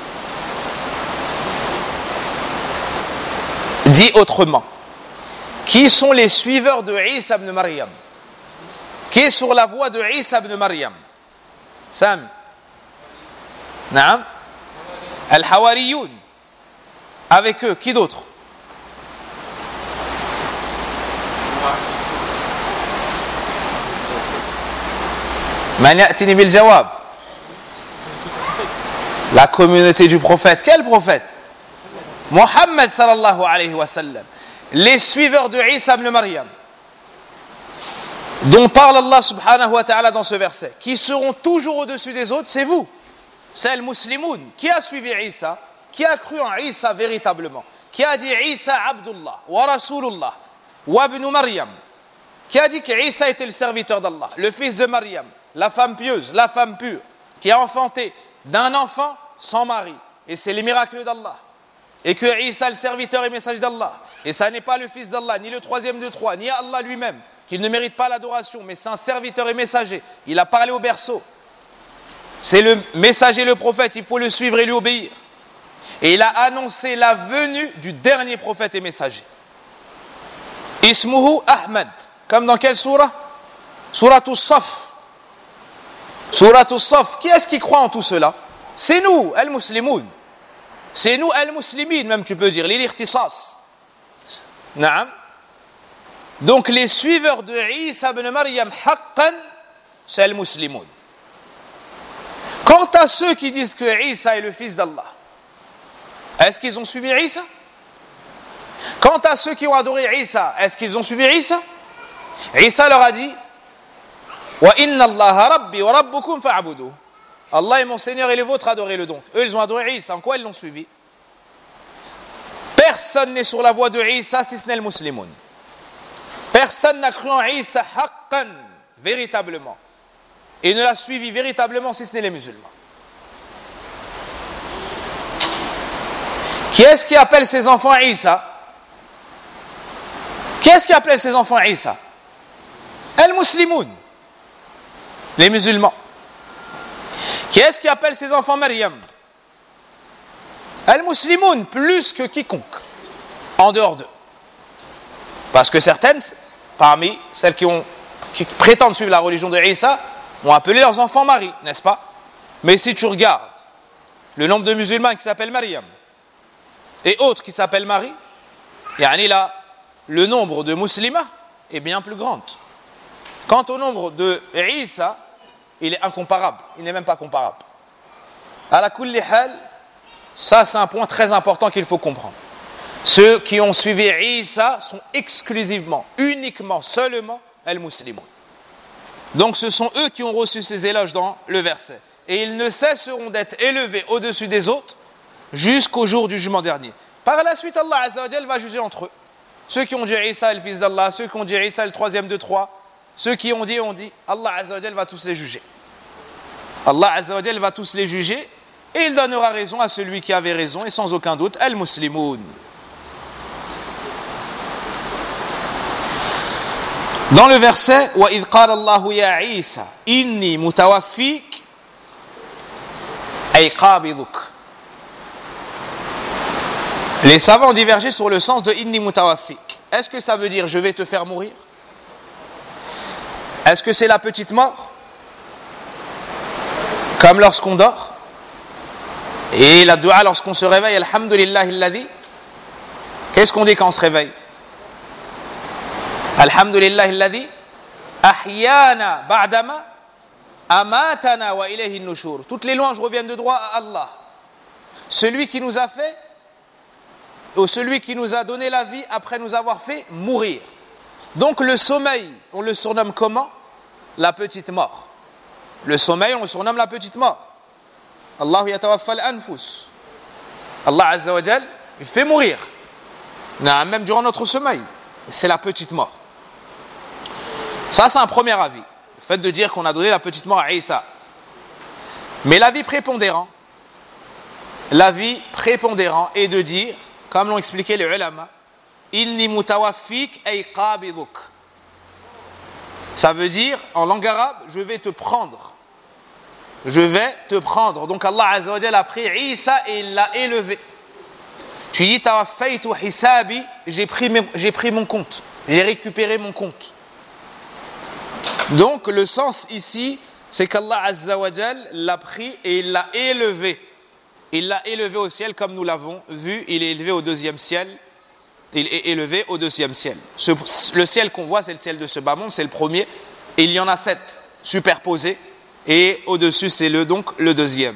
Dit autrement, qui sont les suiveurs de Isa ibn Maryam? Qui est sur la voie de Isa ibn Maryam? Sam. Naam. Al-Hawariyoun. Avec eux, qui d'autre? Man ya'tini bil jawab. La communauté du prophète. Quel prophète? Muhammad sallallahu alayhi wa sallam. Les suiveurs de Isa ibn Maryam, dont parle Allah subhanahu wa ta'ala dans ce verset, qui seront toujours au-dessus des autres, c'est vous. C'est le muslimoun. Qui a suivi Isa? Qui a cru en Isa véritablement? Qui a dit Isa Abdullah wa Rasulullah wa ibn Maryam? Qui a dit que Isa était le serviteur d'Allah, le fils de Maryam, la femme pieuse, la femme pure, qui a enfanté d'un enfant sans mari. Et c'est les miracles d'Allah. Et que Isa, le serviteur et messager d'Allah, et ça n'est pas le fils d'Allah, ni le troisième de trois, ni Allah lui-même, qu'il ne mérite pas l'adoration, mais c'est un serviteur et messager. Il a parlé au berceau. C'est le messager, le prophète, il faut le suivre et lui obéir. Et il a annoncé la venue du dernier prophète et messager. Ismuhu Ahmad. Comme dans quelle sourate? Sourate Saf. Sourate Saf. Qui est-ce qui croit en tout cela? C'est nous, al-Muslimoun. C'est nous, al-Muslimin, même tu peux dire, l'irtisas. Naam. Donc les suiveurs de Isa ibn Maryam, haqqan, c'est al-Muslimoun. Quant à ceux qui disent que Isa est le fils d'Allah, est-ce qu'ils ont suivi Isa? Quant à ceux qui ont adoré Isa, est-ce qu'ils ont suivi Isa? Isa leur a dit wa inna Allah rabbi wa rabbukum fa'budu. Allah est mon Seigneur et les vôtres, adorez-le donc. Eux, ils ont adoré Isa. En quoi ils l'ont suivi? Personne n'est sur la voie de Isa si ce n'est le musulman. Personne n'a cru en Isa haqqan, véritablement. Et ne l'a suivi véritablement si ce n'est les musulmans. Qui est-ce qui appelle ses enfants Isa? Qui est-ce qui appelle ses enfants Isa? Al-Muslimoun, les musulmans. Qui est-ce qui appelle ses enfants Maryam? Al-Muslimoun, plus que quiconque, en dehors d'eux. Parce que certaines, parmi celles qui, ont, qui prétendent suivre la religion de Isa, ont appelé leurs enfants Marie, n'est-ce pas? Mais si tu regardes le nombre de musulmans qui s'appellent Maryam et autres qui s'appellent Marie, yani là, le nombre de musulmans est bien plus grand. Quant au nombre de Isa, il est incomparable, il n'est même pas comparable. À la kulli hal, ça c'est un point très important qu'il faut comprendre. Ceux qui ont suivi Isa sont exclusivement, uniquement, seulement al-Muslimun. Donc ce sont eux qui ont reçu ces éloges dans le verset. Et ils ne cesseront d'être élevés au-dessus des autres jusqu'au jour du jugement dernier. Par la suite, Allah Azza wa Jal va juger entre eux. Ceux qui ont dit Isa est le fils d'Allah, ceux qui ont dit Isa est le troisième de trois, ceux qui ont dit, ont dit, Allah Azza wa Jal va tous les juger. Allah Azza wa Jal va tous les juger et il donnera raison à celui qui avait raison et sans aucun doute, al-Muslimoun. Dans le verset wa idh qala Allahu ya Isa inni mutawaffik ay qabiduk. Les savants ont divergé sur le sens de inni mutawaffik. Est-ce que ça veut dire je vais te faire mourir? Est-ce que c'est la petite mort? Comme lorsqu'on dort? Et la dua lorsqu'on se réveille, alhamdulillahi alladhi. Qu'est-ce qu'on dit quand on se réveille? Alhamdulillahi alladhi ahyana ba'dama amatana wa ilayhi an-nushur. Toutes les louanges reviennent de droit à Allah. Celui qui nous a fait, ou celui qui nous a donné la vie après nous avoir fait mourir. Donc le sommeil, on le surnomme comment? La petite mort. Le sommeil, on le surnomme la petite mort. Allah yatawaffa al-anfus. Allah Azza wa Jal, il fait mourir. Même durant notre sommeil. C'est la petite mort. Ça, c'est un premier avis. Le fait de dire qu'on a donné la petite mort à Isa. Mais l'avis prépondérant, l'avis prépondérant est de dire, comme l'ont expliqué les ulama, inni mutawaffik ay qabiduk. Ça veut dire, en langue arabe, je vais te prendre. Je vais te prendre. Donc Allah Azza wa Jalla a pris Isa et il l'a élevé. Tu dis tawaffaytu hisabi, j'ai pris, j'ai pris mon compte. J'ai récupéré mon compte. Donc le sens ici, c'est qu'Allah Azza wa Jalla l'a pris et il l'a élevé. Il l'a élevé au ciel comme nous l'avons vu. Il est élevé au deuxième ciel. Il est élevé au deuxième ciel. Ce, le ciel qu'on voit, c'est le ciel de ce bas monde, c'est le premier. Et il y en a sept superposés. Et au-dessus, c'est le, donc le deuxième.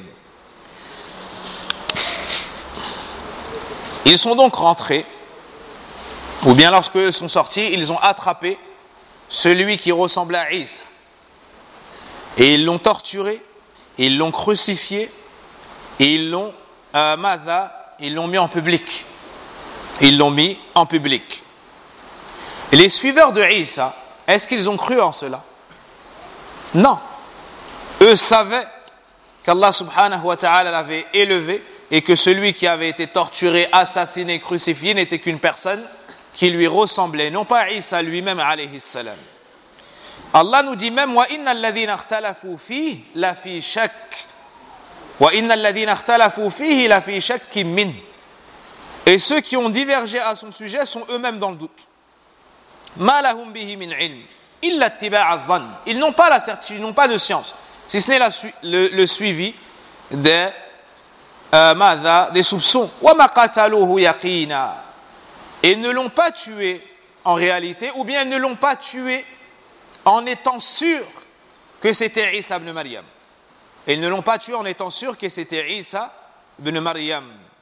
Ils sont donc rentrés, ou bien lorsque eux sont sortis, ils ont attrapé celui qui ressemblait à Isa. Et ils l'ont torturé, ils l'ont crucifié, et ils l'ont, euh, madha, ils l'ont mis en public. Ils l'ont mis en public. Et les suiveurs de Isa, est-ce qu'ils ont cru en cela? Non. Eux savaient qu'Allah subhanahu wa ta'ala l'avait élevé et que celui qui avait été torturé, assassiné, crucifié n'était qu'une personne qui lui ressemblait, non pas Isa lui-même alayhi salam. Allah nous dit même wa innal ladhina ikhtalafu fihi la fi shakk wa innal ladhina ikhtalafu fihi la fi shakkin min. Et ceux qui ont divergé à son sujet sont eux-mêmes dans le doute. Ma lahum bihi min ilm illa ittiba'a adh-dhann. Ils n'ont pas la certitude, ils n'ont pas de science, si ce n'est la, le, le suivi des euh, madha, des soupçons. Wa ma qataluhu yaqina. Et ils ne l'ont pas tué en réalité, ou bien ils ne l'ont pas tué en étant sûrs que c'était Isa ibn Maryam. Et ils ne l'ont pas tué en étant sûrs que c'était Isa ibn Maryam.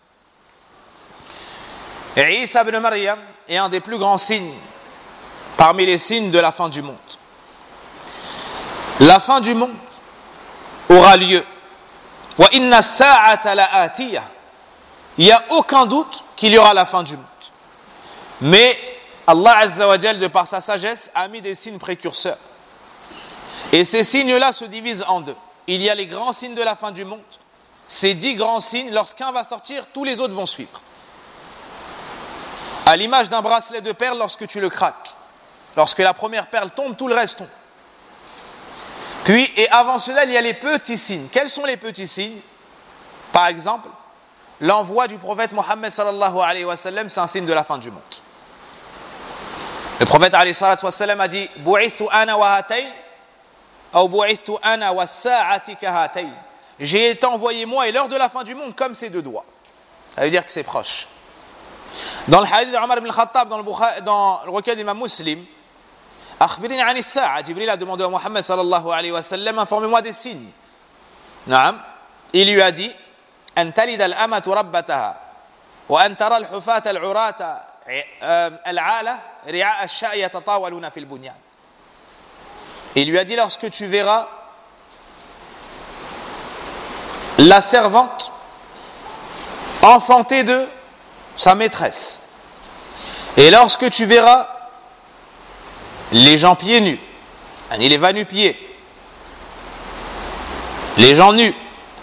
Et Isa ibn Maryam est un des plus grands signes parmi les signes de la fin du monde. La fin du monde aura lieu. Wa inna as-sa'ata la'atiyah. Il n'y a aucun doute qu'il y aura la fin du monde. Mais Allah Azza wa Jal, de par sa sagesse, a mis des signes précurseurs. Et ces signes-là se divisent en deux. Il y a les grands signes de la fin du monde. Ces dix grands signes, lorsqu'un va sortir, tous les autres vont suivre. À l'image d'un bracelet de perles lorsque tu le craques. Lorsque la première perle tombe, tout le reste tombe. Puis, et avant cela, il y a les petits signes. Quels sont les petits signes? Par exemple, l'envoi du prophète Mohammed sallallahu alayhi wa sallam, c'est un signe de la fin du monde. Le prophète alayhi salatu wa sallam a dit Bu'ithu ana wa hatayn, ou bu'ithu ana wa sa'ati ka hatayn. J'ai été envoyé moi et l'heure de la fin du monde comme ces deux doigts. Ça veut dire que c'est proche. Dans le hadith d'Omar ibn al-Khattab, dans le, Bukhari, dans le recueil d'Imam Muslim, Akhbirini an as-sa'a, Jibril a demandé à Mohammed sallallahu alayhi wa sallam, informez-moi des signes. Naam. Il lui a dit An talida al-amatu rabbataha, wa an tara al-hufata al-urata al-'ala ri'a ash-sha'i yatatawaluna fil bunyan. Il lui a dit lorsque tu verras la servante enfanter de sa maîtresse, et lorsque tu verras les gens pieds nus, les va-nu-pieds, les gens nus,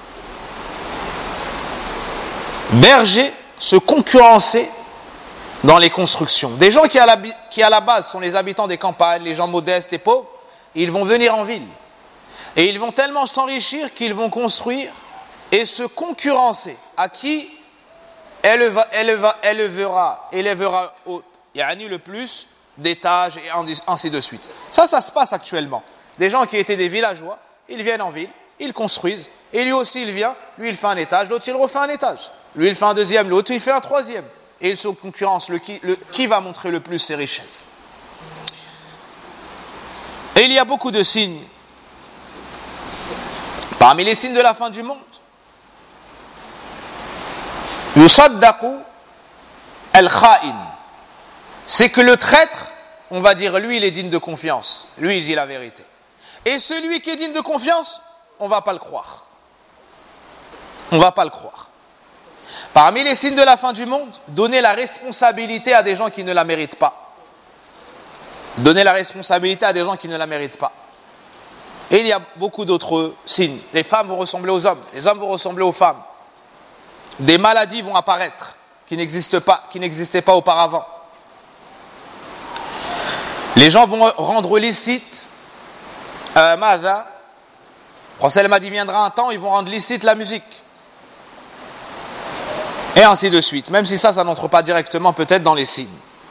bergers se concurrencer dans les constructions. Des gens qui à, la, qui à la base sont les habitants des campagnes, les gens modestes et pauvres, ils vont venir en ville. Et ils vont tellement s'enrichir qu'ils vont construire et se concurrencer à qui éleva, éleva, élevera, élèvera au, yani le plus d'étages et ainsi de suite. Ça, ça se passe actuellement. Des gens qui étaient des villageois, ils viennent en ville, ils construisent, et lui aussi il vient, lui il fait un étage, l'autre il refait un étage, lui il fait un deuxième, l'autre il fait un troisième, et ils se concurrencent le qui, le, qui va montrer le plus ses richesses. Et il y a beaucoup de signes. Parmi les signes de la fin du monde, yusaddaqu al-kha'in, c'est que le traître, on va dire lui il est digne de confiance, lui il dit la vérité. Et celui qui est digne de confiance, on va pas le croire. On va pas le croire. Parmi les signes de la fin du monde, donner la responsabilité à des gens qui ne la méritent pas. Donner la responsabilité à des gens qui ne la méritent pas. Et il y a beaucoup d'autres signes. Les femmes vont ressembler aux hommes, les hommes vont ressembler aux femmes. Des maladies vont apparaître qui n'existent pas, qui n'existaient pas auparavant. Les gens vont rendre licite euh, Mada. Le prophète m'a dit viendra un temps, ils vont rendre licite la musique. Et ainsi de suite. Même si ça, ça n'entre pas directement peut-être dans les signes.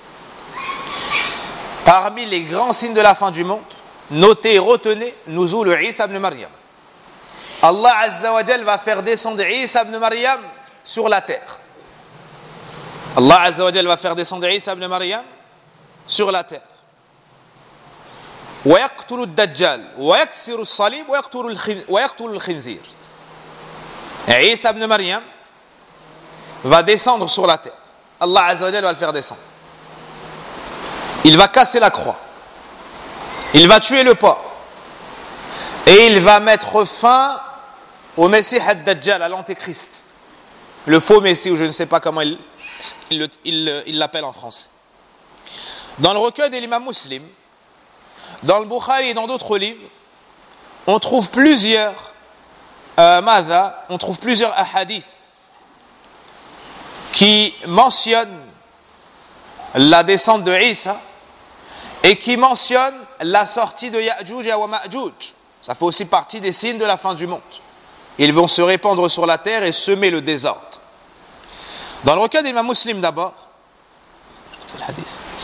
Parmi les grands signes de la fin du monde, notez et retenez Nuzul Isa ibn Maryam. Allah Azza wa Jal va faire descendre Isa ibn Maryam sur la terre. Allah Azza wa Jal va faire descendre Isa ibn Maryam sur la terre. ويقتل الدجال ويكسر الصليب ويقتل الخنزير. Isa ibn Maryam va descendre sur la terre. Allah Azza wa Jal va le faire descendre. Il va casser la croix. Il va tuer le porc. Et il va mettre fin au Messie ad-Dajjal, à l'Antéchrist. Le faux Messie, ou je ne sais pas comment il, il, il, il l'appelle en français. Dans le recueil de l'imam Muslim, dans le Bukhari et dans d'autres livres, on trouve plusieurs euh, madha, on trouve plusieurs ahadiths qui mentionnent la descente de Isa et qui mentionne la sortie de Ya'juj et Ma'juj. Ça fait aussi partie des signes de la fin du monde. Ils vont se répandre sur la terre et semer le désordre. Dans le recueil d'Imam Muslim d'abord, le hadith.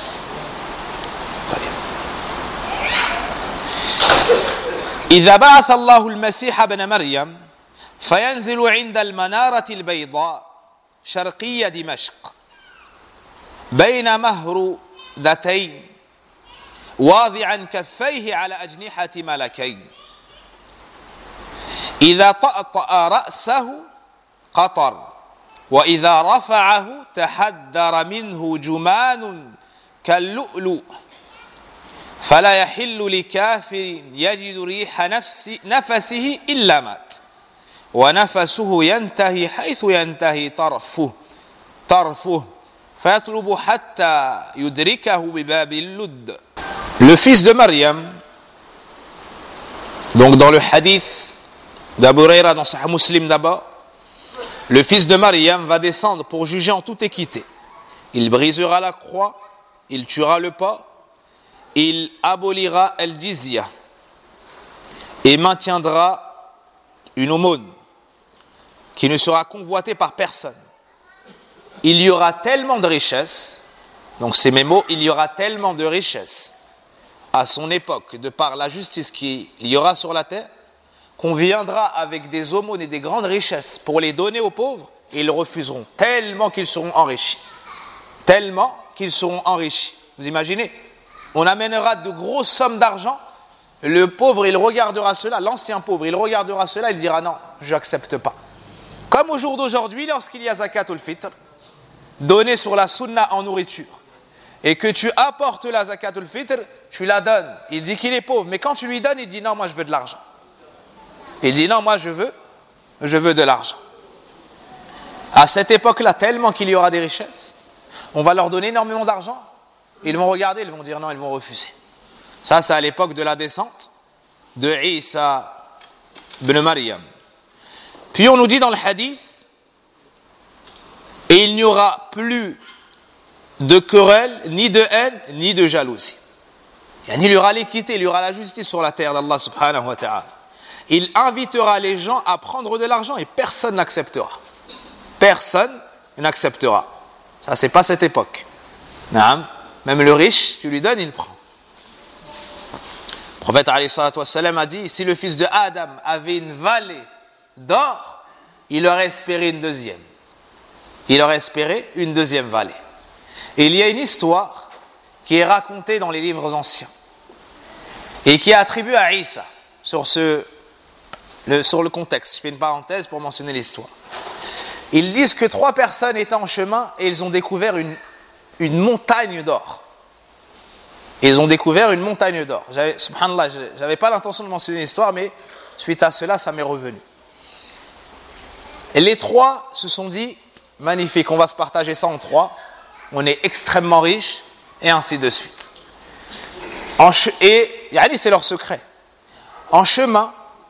إذا بعث الله المسيح ابن مريم فينزل عند المنارة البيضاء شرقية دمشق بين مهرودتين واضعا كفيه على أجنحة ملكين إذا طأطأ رأسه قطر وإذا رفعه تحدر منه جمان كاللؤلؤ فلا يحل لكافر يجد ريح نفس نفسه إلا مات ونفسه ينتهي حيث ينتهي طرفه طرفه فيطلب حتى يدركه بباب اللد. Le fils de Maryam, donc dans le hadith d'Abu Huraira dans Sahih Muslim d'abord, le fils de Maryam va descendre pour juger en toute équité. Il brisera la croix, il tuera le porc, il abolira el-jizya et maintiendra une aumône qui ne sera convoitée par personne. Il y aura tellement de richesses, donc c'est mes mots, il y aura tellement de richesses à son époque, de par la justice qu'il y aura sur la terre, qu'on viendra avec des aumônes et des grandes richesses pour les donner aux pauvres, et ils refuseront, tellement qu'ils seront enrichis. Tellement qu'ils seront enrichis. Vous imaginez ? On amènera de grosses sommes d'argent, le pauvre, il regardera cela, l'ancien pauvre, il regardera cela, il dira non, je n'accepte pas. Comme au jour d'aujourd'hui, lorsqu'il y a zakatul fitr, donné sur la sunna en nourriture, et que tu apportes la zakatul fitr, tu la donnes. Il dit qu'il est pauvre, mais quand tu lui donnes, il dit non, moi je veux de l'argent. Il dit non, moi je veux, je veux de l'argent. À cette époque-là, tellement qu'il y aura des richesses, on va leur donner énormément d'argent, ils vont regarder, ils vont dire non, ils vont refuser. Ça, c'est à l'époque de la descente de Isa ibn Maryam. Puis on nous dit dans le hadith, et il n'y aura plus de querelle, ni de haine, ni de jalousie. Il y aura l'équité, il y aura la justice sur la terre d'Allah subhanahu wa ta'ala. il invitera les gens à prendre de l'argent et personne n'acceptera. Personne n'acceptera. Ça, c'est pas cette époque. Naam. Même le riche, tu lui donnes, il prend. Le prophète alayhi salatu wassalam a dit, si le fils de Adam avait une vallée d'or, il aurait espéré une deuxième. Il aurait espéré une deuxième vallée. Et il y a une histoire qui est racontée dans les livres anciens et qui est attribuée à Isa sur, ce, le, sur le contexte. Je fais une parenthèse pour mentionner l'histoire. Ils disent que trois personnes étaient en chemin et ils ont découvert une, une montagne d'or. Ils ont découvert une montagne d'or. J'avais, subhanallah, je n'avais pas l'intention de mentionner l'histoire, mais suite à cela, ça m'est revenu. Et les trois se sont dit, magnifique, on va se partager ça en trois. On est extrêmement riches, et ainsi de suite. En che- et, yani, c'est leur secret. En chemin,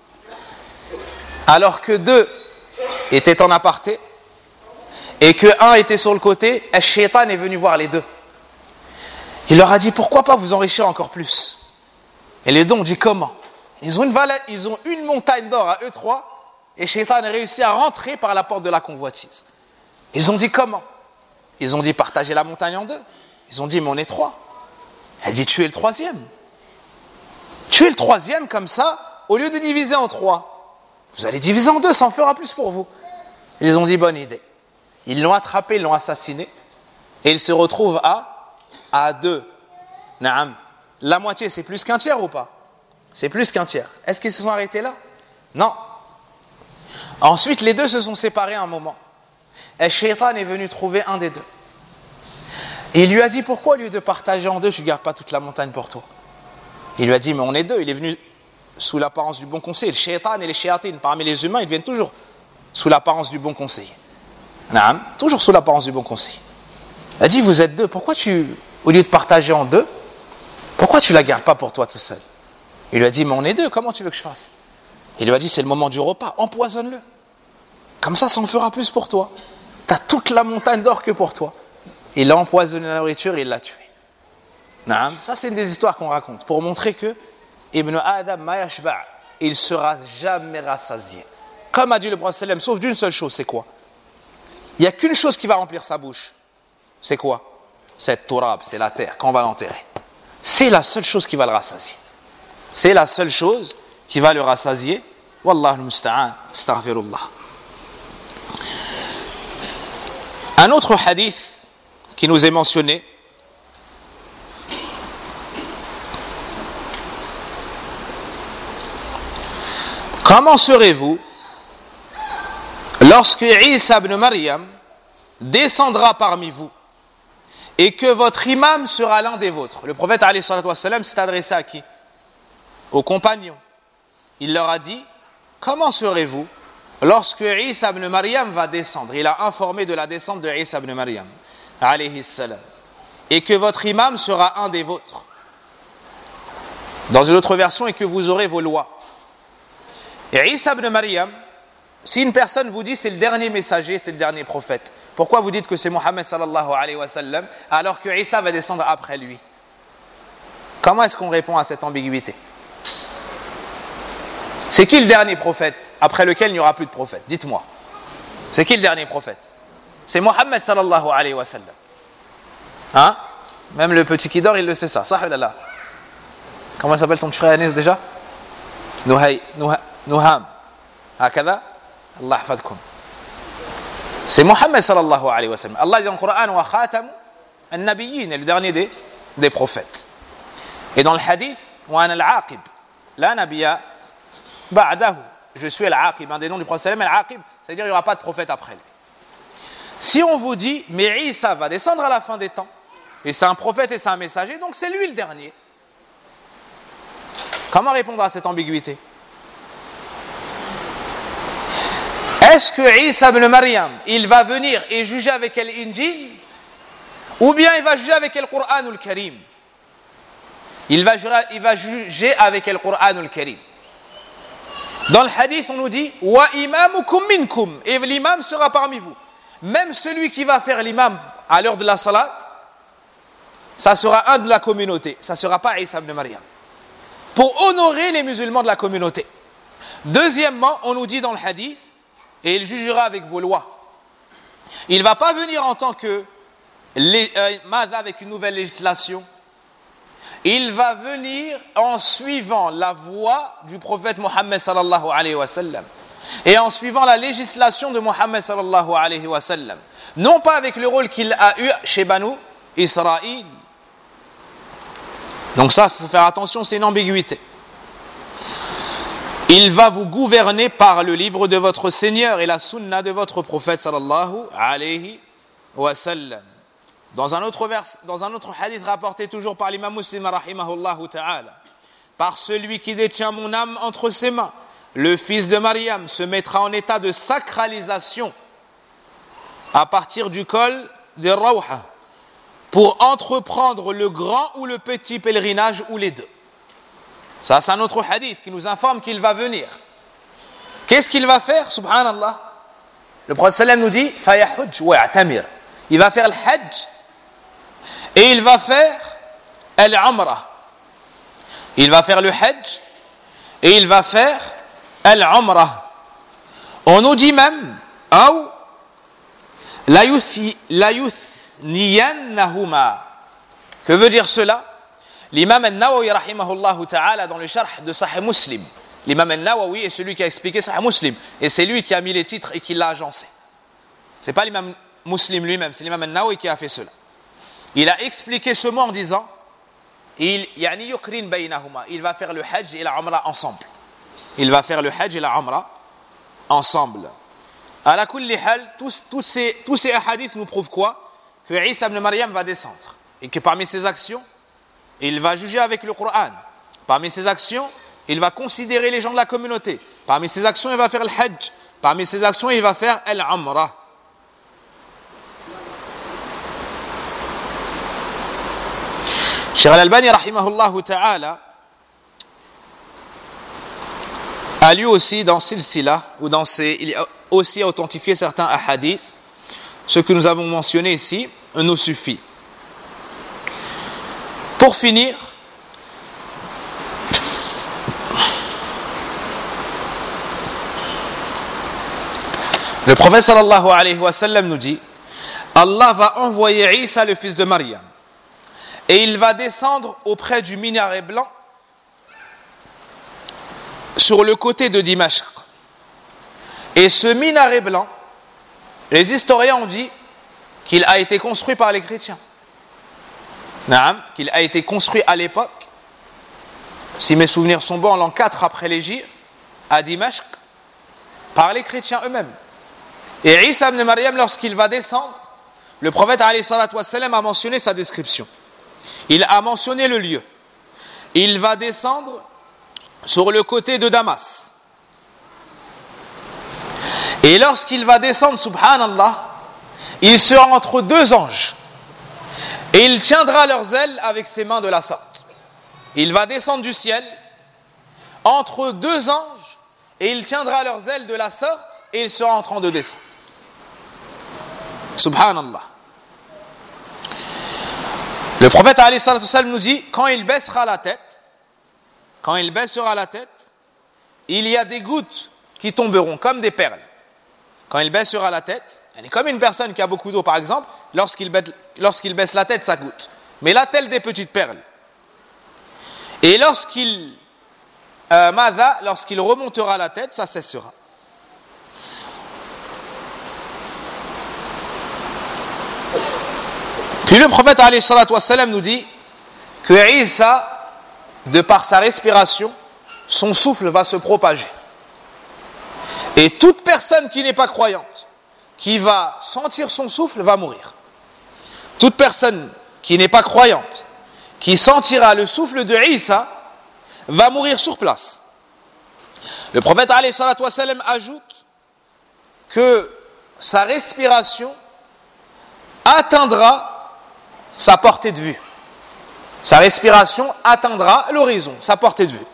alors que deux étaient en aparté, et que un était sur le côté, un shaitan est venu voir les deux. Il leur a dit, pourquoi pas vous enrichir encore plus? Et les deux ont dit, comment? Ils ont une valette, ils ont une montagne d'or à eux trois, et shaitan a réussi à rentrer par la porte de la convoitise. Ils ont dit, comment? Ils ont dit, partager la montagne en deux. Ils ont dit, mais on est trois. Elle dit, tuez le troisième. Tuez le troisième comme ça, au lieu de diviser en trois. Vous allez diviser en deux, ça en fera plus pour vous. Ils ont dit, bonne idée. Ils l'ont attrapé, ils l'ont assassiné, et ils se retrouvent à à deux. Naam. La moitié, c'est plus qu'un tiers ou pas? C'est plus qu'un tiers. Est-ce qu'ils se sont arrêtés là? Non. Ensuite, les deux se sont séparés un moment. Et Shaitan est venu trouver un des deux. Et il lui a dit, pourquoi au lieu de partager en deux, je ne garde pas toute la montagne pour toi? Il lui a dit, mais on est deux. Il est venu sous l'apparence du bon conseil. Le Shaitan et les Shayatines, parmi les humains, ils viennent toujours sous l'apparence du bon conseil. Naam. Toujours sous l'apparence du bon conseil. Il a dit, vous êtes deux, pourquoi tu, au lieu de partager en deux, pourquoi tu la gardes pas pour toi tout seul? Il lui a dit, mais on est deux, comment tu veux que je fasse? Il lui a dit, c'est le moment du repas, empoisonne-le. Comme ça, ça en fera plus pour toi. Tu as toute la montagne d'or que pour toi. Il a empoisonné la nourriture et il l'a tué. Naam. Ça, c'est une des histoires qu'on raconte, pour montrer que Ibn Adam ma yashba', il sera jamais rassasié. Comme a dit le prophète sallam, sauf d'une seule chose, c'est quoi? Il n'y a qu'une chose qui va remplir sa bouche. C'est quoi? C'est turab, c'est la terre, quand on va l'enterrer. C'est la seule chose qui va le rassasier. C'est la seule chose qui va le rassasier. Wallahu al-musta'an, astaghfirullah. Un autre hadith qui nous est mentionné, comment serez-vous lorsque Isa ibn Maryam descendra parmi vous et que votre imam sera l'un des vôtres? Le prophète alayhi salatu wassalam s'est adressé à qui? Aux compagnons. Il leur a dit, comment serez-vous lorsque Isa ibn Maryam va descendre? Il a informé de la descente de Isa ibn Maryam alayhi salam, et que votre imam sera un des vôtres. Dans une autre version, et que vous aurez vos lois. Et Isa ibn Maryam, si une personne vous dit c'est le dernier messager, c'est le dernier prophète, pourquoi vous dites que c'est Mohammed sallallahu alayhi wa sallam alors que Isa va descendre après lui? Comment est-ce qu'on répond à cette ambiguïté? C'est qui le dernier prophète après lequel il n'y aura plus de prophète? Dites-moi. C'est qui le dernier prophète? C'est Mohammed sallallahu alayhi wa sallam. Hein? Même le petit qui dort, il le sait ça. Sahih là. Comment s'appelle ton petit frère Anis déjà? Nuhay, Nuha, Nuham. Hakada? Allah hafadkoum. C'est Mohammed sallallahu alayhi wa sallam. Allah dit dans le Coran, wa khatam an-nabiyyin, le dernier des, des prophètes. Et dans le hadith, wa ana al-aqib, la nabiyya ba'dahu. Je suis al-aqib, un des noms du prophète sallam, al-aqib, c'est-à-dire il n'y aura pas de prophète après lui. Si on vous dit, mais Isa va descendre à la fin des temps, et c'est un prophète et c'est un messager, donc c'est lui le dernier. Comment répondre à cette ambiguïté? Est-ce que Isa ibn Maryam, il va venir et juger avec l'Injil, ou bien il va juger avec le Coran al Karim? Il va juger, il va juger avec le Coran al Karim. Dans le hadith, on nous dit wa imamukum minkum, et l'imam sera parmi vous. Même celui qui va faire l'imam à l'heure de la salat, ça sera un de la communauté, ça ne sera pas Isa ibn Maryam. Pour honorer les musulmans de la communauté. Deuxièmement, on nous dit dans le hadith, et il jugera avec vos lois. Il ne va pas venir en tant que euh, madha avec une nouvelle législation. Il va venir en suivant la voie du prophète Mohammed sallallahu alayhi wa sallam et en suivant la législation de Mohammed sallallahu alayhi wa sallam. Non pas avec le rôle qu'il a eu chez Banu Israël. Donc ça, il faut faire attention, c'est une ambiguïté. Il va vous gouverner par le livre de votre Seigneur et la sunna de votre prophète sallallahu alayhi wa sallam. Dans un autre vers, dans un autre hadith rapporté toujours par l'imam Muslim rahimahullahu ta'ala, par celui qui détient mon âme entre ses mains, le fils de Maryam se mettra en état de sacralisation à partir du col de Rawha pour entreprendre le grand ou le petit pèlerinage ou les deux. Ça, c'est un autre hadith qui nous informe qu'il va venir. Qu'est-ce qu'il va faire, subhanallah? Le prophète sallam nous dit fayahuj wa ya'tamir. Il va faire le hajj et il va faire al-umrah. Il va faire le hajj et il va faire al-umrah. On nous dit même ou la yuthniyannahuma. Que veut dire cela? L'imam al-Nawawi rahimahullahu ta'ala dans le sharh de Sahih Muslim. L'imam al-Nawawi est celui qui a expliqué Sahih Muslim et c'est lui qui a mis les titres et qui l'a agencé. C'est pas l'imam Muslim lui-même, c'est l'imam al-Nawawi qui a fait cela. Il a expliqué ce mot en disant il yani yukrin baynahuma, il va faire le hajj et la umrah ensemble. Il va faire le hajj et la umrah ensemble. Ala kulli hal, tous tous ces tous ces hadiths nous prouvent quoi? Que Isa ibn Maryam va descendre et que parmi ses actions, il va juger avec le Coran. Parmi ses actions, il va considérer les gens de la communauté. Parmi ses actions, il va faire le hajj. Parmi ses actions, il va faire al-umrah. Cheikh Al-Albani rahimahullah ta'ala a lui aussi dans Silsila ou dans ses, il a aussi authentifié certains hadiths. Ce que nous avons mentionné ici nous suffit. Pour finir, le prophète sallallahu alayhi wa sallam nous dit Allah va envoyer Isa le fils de Maryam et il va descendre auprès du minaret blanc sur le côté de Dimashq. Et ce minaret blanc, les historiens ont dit qu'il a été construit par les chrétiens. Naam, qu'il a été construit à l'époque, si mes souvenirs sont bons, en l'an quatre après l'Hégire, à Dimashq, par les chrétiens eux-mêmes. Et Isa ibn Maryam, lorsqu'il va descendre, le prophète alayhi salatu wassalam a mentionné sa description. Il a mentionné le lieu. Il va descendre sur le côté de Damas. Et lorsqu'il va descendre, subhanallah, il sera entre deux anges. Et il tiendra leurs ailes avec ses mains de la sorte. Il va descendre du ciel entre deux anges et il tiendra leurs ailes de la sorte et il sera en train de descendre. Subhanallah. Le prophète alayhi salatu wassalam nous dit quand il baissera la tête, quand il baissera la tête, il y a des gouttes qui tomberont comme des perles. Quand il baissera la tête, elle est comme une personne qui a beaucoup d'eau par exemple, lorsqu'il baisse, lorsqu'il baisse la tête, ça goutte. Mais là, telle des petites perles. Et lorsqu'il euh, madha, lorsqu'il remontera la tête, ça cessera. Puis le prophète alayhi salatu wassalam nous dit que Isa, de par sa respiration, son souffle va se propager. Et toute personne qui n'est pas croyante, qui va sentir son souffle, va mourir. Toute personne qui n'est pas croyante, qui sentira le souffle de Isa, va mourir sur place. Le prophète alayhi salatu wassalam ajoute que sa respiration atteindra sa portée de vue. Sa respiration atteindra l'horizon, sa portée de vue.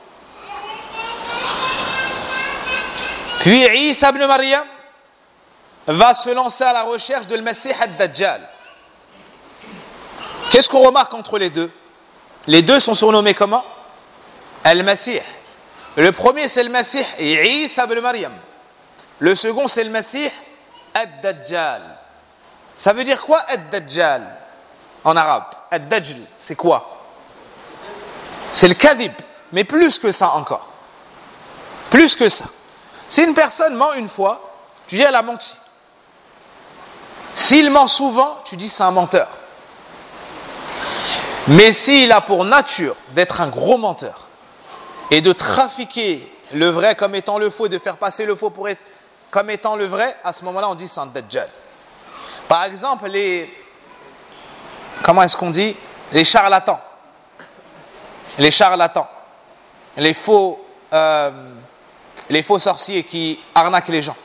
Puis Isa ibn Maryam va se lancer à la recherche de le-Messie ad-Dajjal. Qu'est-ce qu'on remarque entre les deux? Les deux sont surnommés comment? Al-Masih. Le premier, c'est le Messie Isa ibn Maryam. Le second, c'est le Messie Ad-Dajjal. Ça veut dire quoi, Ad-Dajjal, en arabe? Ad-Dajjal, c'est quoi? C'est le kadhib, mais plus que ça encore. Plus que ça. Si une personne ment une fois, tu dis elle a menti. S'il ment souvent, tu dis c'est un menteur. Mais s'il a pour nature d'être un gros menteur et de trafiquer le vrai comme étant le faux et de faire passer le faux pour être comme étant le vrai, à ce moment-là, on dit c'est un Dajjal. Par exemple, les... Comment est-ce qu'on dit? Les charlatans. Les charlatans. Les faux... Euh, les faux sorciers qui arnaquent les gens.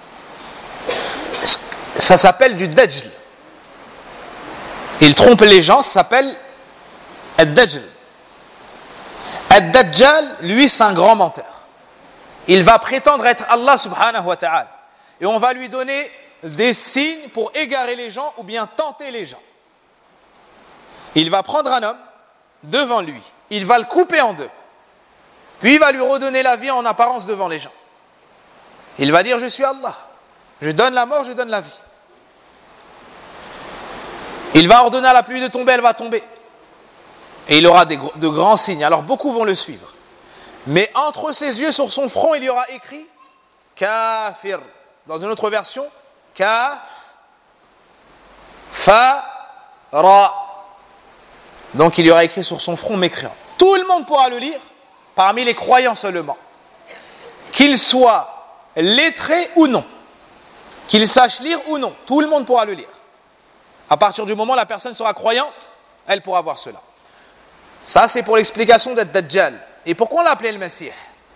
Ça s'appelle du Dajjal. Ils trompent les gens, ça s'appelle Ad-Dajjal. Ad-Dajjal, lui, c'est un grand menteur. Il va prétendre être Allah subhanahu wa ta'ala. Et on va lui donner des signes pour égarer les gens ou bien tenter les gens. Il va prendre un homme devant lui. Il va le couper en deux. Puis il va lui redonner la vie en apparence devant les gens. Il va dire, je suis Allah. Je donne la mort, je donne la vie. Il va ordonner à la pluie de tomber, elle va tomber. Et il aura des, de grands signes. Alors beaucoup vont le suivre. Mais entre ses yeux, sur son front, il y aura écrit Kafir. Dans une autre version, Kaf, Fa, Ra. Donc il y aura écrit sur son front mécréant. Tout le monde pourra le lire, parmi les croyants seulement. Qu'il soit lettré ou non. Qu'il sache lire ou non. Tout le monde pourra le lire. À partir du moment où la personne sera croyante, elle pourra voir cela. Ça, c'est pour l'explication d'Ad-Dajjal. Et pourquoi on l'a appelé le Messie?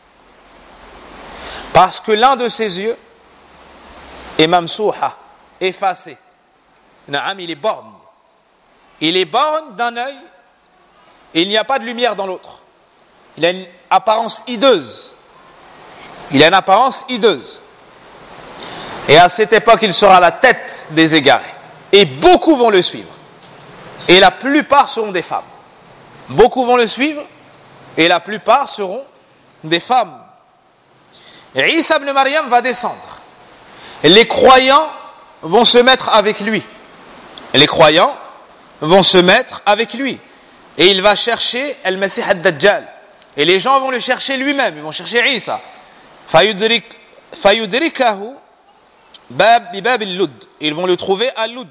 Parce que l'un de ses yeux est mamsouha, effacé. Naam, il est borgne. Il est borgne d'un œil et il n'y a pas de lumière dans l'autre. Il a une apparence hideuse. Il a une apparence hideuse. Et à cette époque, il sera la tête des égarés. Et beaucoup vont le suivre. Et la plupart seront des femmes. Beaucoup vont le suivre. Et la plupart seront des femmes. Et Isa ibn Maryam va descendre. Et les croyants vont se mettre avec lui. Et les croyants vont se mettre avec lui. Et il va chercher Al-Masih ad-Dajjal. Et les gens vont le chercher lui-même. Ils vont chercher Isa. Fayudrik, fayudrikahu bab bibab al-Lud. Ils vont le trouver à Lud.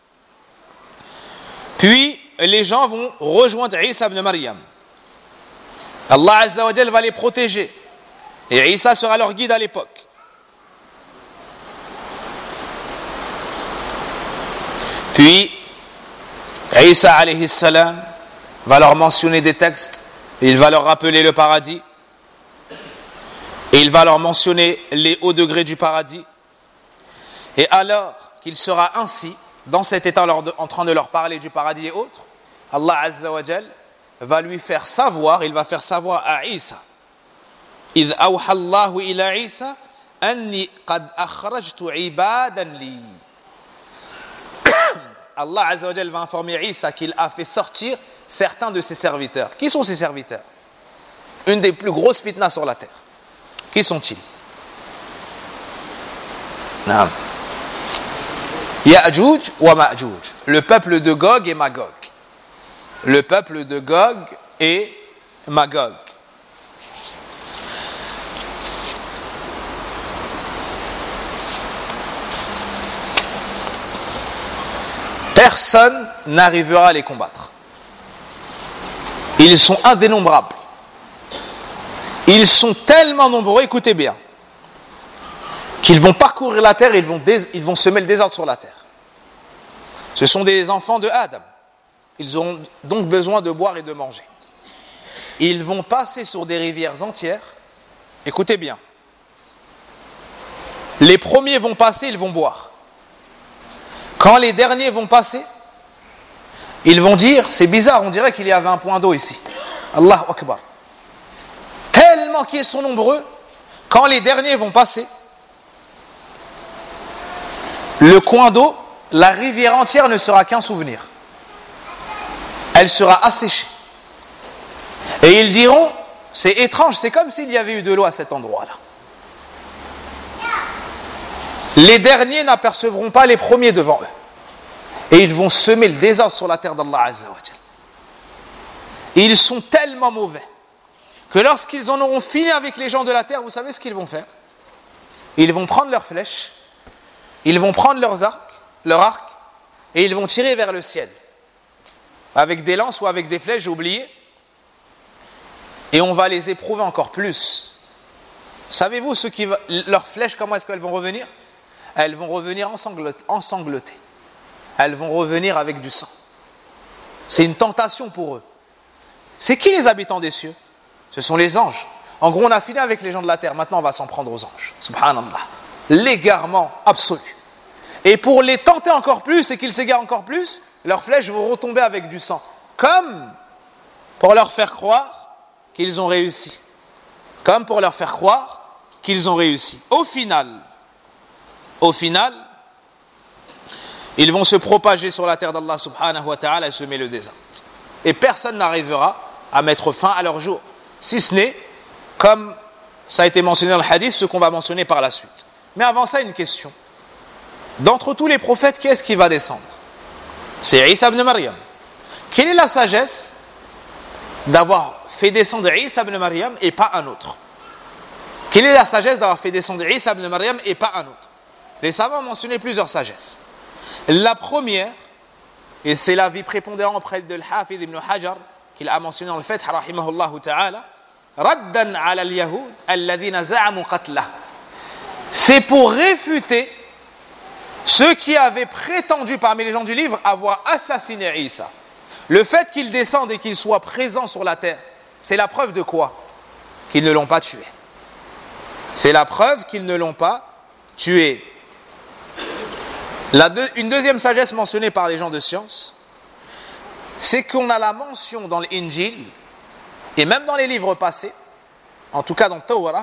Puis les gens vont rejoindre Isa ibn Maryam. Allah Azza wa Jal va les protéger. Et Isa sera leur guide à l'époque. Puis Isa alayhi salam va leur mentionner des textes. Il va leur rappeler le paradis. Et il va leur mentionner les hauts degrés du paradis. Et alors qu'il sera ainsi, dans cet état en train de leur parler du paradis et autres, Allah Azza wa Jal va lui faire savoir, il va faire savoir à Isa, إذ أوحى الله إلى عيسى أني قد أخرجت عبادا لي. Allah Azza wa Jal va informer Isa qu'il a fait sortir certains de ses serviteurs. Qui sont ces serviteurs? Une des plus grosses fitnas sur la terre. Qui sont-ils? Naam. Ya'juj wa Ma'juj. Le peuple de Gog et Magog. Le peuple de Gog et Magog. Personne n'arrivera à les combattre. Ils sont indénombrables. Ils sont tellement nombreux, écoutez bien, qu'ils vont parcourir la terre et ils vont, dés- ils vont semer le désordre sur la terre. Ce sont des enfants de Adam. Ils auront donc besoin de boire et de manger. Ils vont passer sur des rivières entières. Écoutez bien. Les premiers vont passer, ils vont boire. Quand les derniers vont passer, ils vont dire, c'est bizarre, on dirait qu'il y avait un point d'eau ici. Allahu Akbar. Tellement qu'ils sont nombreux, quand les derniers vont passer, le coin d'eau, la rivière entière ne sera qu'un souvenir. Elle sera asséchée. Et ils diront, C'est étrange, c'est comme s'il y avait eu de l'eau à cet endroit-là. Les derniers n'apercevront pas les premiers devant eux. Et ils vont semer le désordre sur la terre d'Allah Azza wa Jal. Et ils sont tellement mauvais que lorsqu'ils en auront fini avec les gens de la terre, vous savez ce qu'ils vont faire? Ils vont prendre leurs flèches, ils vont prendre leurs arcs, leur arc, et ils vont tirer vers le ciel. Avec des lances ou avec des flèches, j'ai oublié. Et on va les éprouver encore plus. Savez-vous ce qui va, leurs flèches, comment est-ce qu'elles vont revenir? Elles vont revenir ensanglotées. Elles vont revenir avec du sang. C'est une tentation pour eux. C'est qui les habitants des cieux? Ce sont les anges. En gros, on a fini avec les gens de la terre. Maintenant, on va s'en prendre aux anges. Subhanallah. L'égarement absolu. Et pour les tenter encore plus et qu'ils s'égarent encore plus, leurs flèches vont retomber avec du sang. Comme pour leur faire croire qu'ils ont réussi. Comme pour leur faire croire qu'ils ont réussi. Au final, au final, ils vont se propager sur la terre d'Allah subhanahu wa ta'ala et semer le désordre. Et personne n'arrivera à mettre fin à leur jour. Si ce n'est, comme ça a été mentionné dans le hadith, ce qu'on va mentionner par la suite. Mais avant ça, une question. D'entre tous les prophètes, qui est-ce qui va descendre? C'est Isa ibn Maryam. Quelle est la sagesse d'avoir fait descendre Isa ibn Maryam et pas un autre? Quelle est la sagesse d'avoir fait descendre Isa ibn Maryam et pas un autre? Les savants ont mentionné plusieurs sagesses. La première, et c'est l'avis prépondérant auprès de l'Hafid ibn Hajar, qu'il a mentionné dans le Fath, rahimahullahu ta'ala, raddan ala al-yahud alladhina za'amu qatlah. C'est pour réfuter ceux qui avaient prétendu parmi les gens du livre avoir assassiné Isa. Le fait qu'il descende et qu'il soit présent sur la terre, c'est la preuve de quoi? Qu'ils ne l'ont pas tué. C'est la preuve qu'ils ne l'ont pas tué. La deux, une deuxième sagesse mentionnée par les gens de science, c'est qu'on a la mention dans l'Injil, et même dans les livres passés, en tout cas dans Tawrah,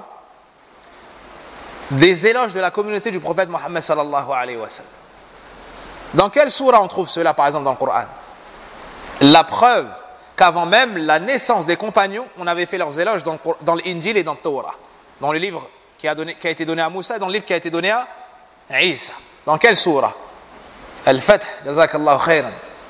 des éloges de la communauté du prophète Mohammed sallallahu alayhi wa sallam. Dans quelle sourate on trouve cela, par exemple, dans le Coran? La preuve qu'avant même la naissance des compagnons, on avait fait leurs éloges dans, dans l'Injil et dans Tawrah, dans le livre qui a, donné, qui a été donné à Moussa et dans le livre qui a été donné à Isa. Dans quelle sourate? Al-Fath, jazakallahu khayran.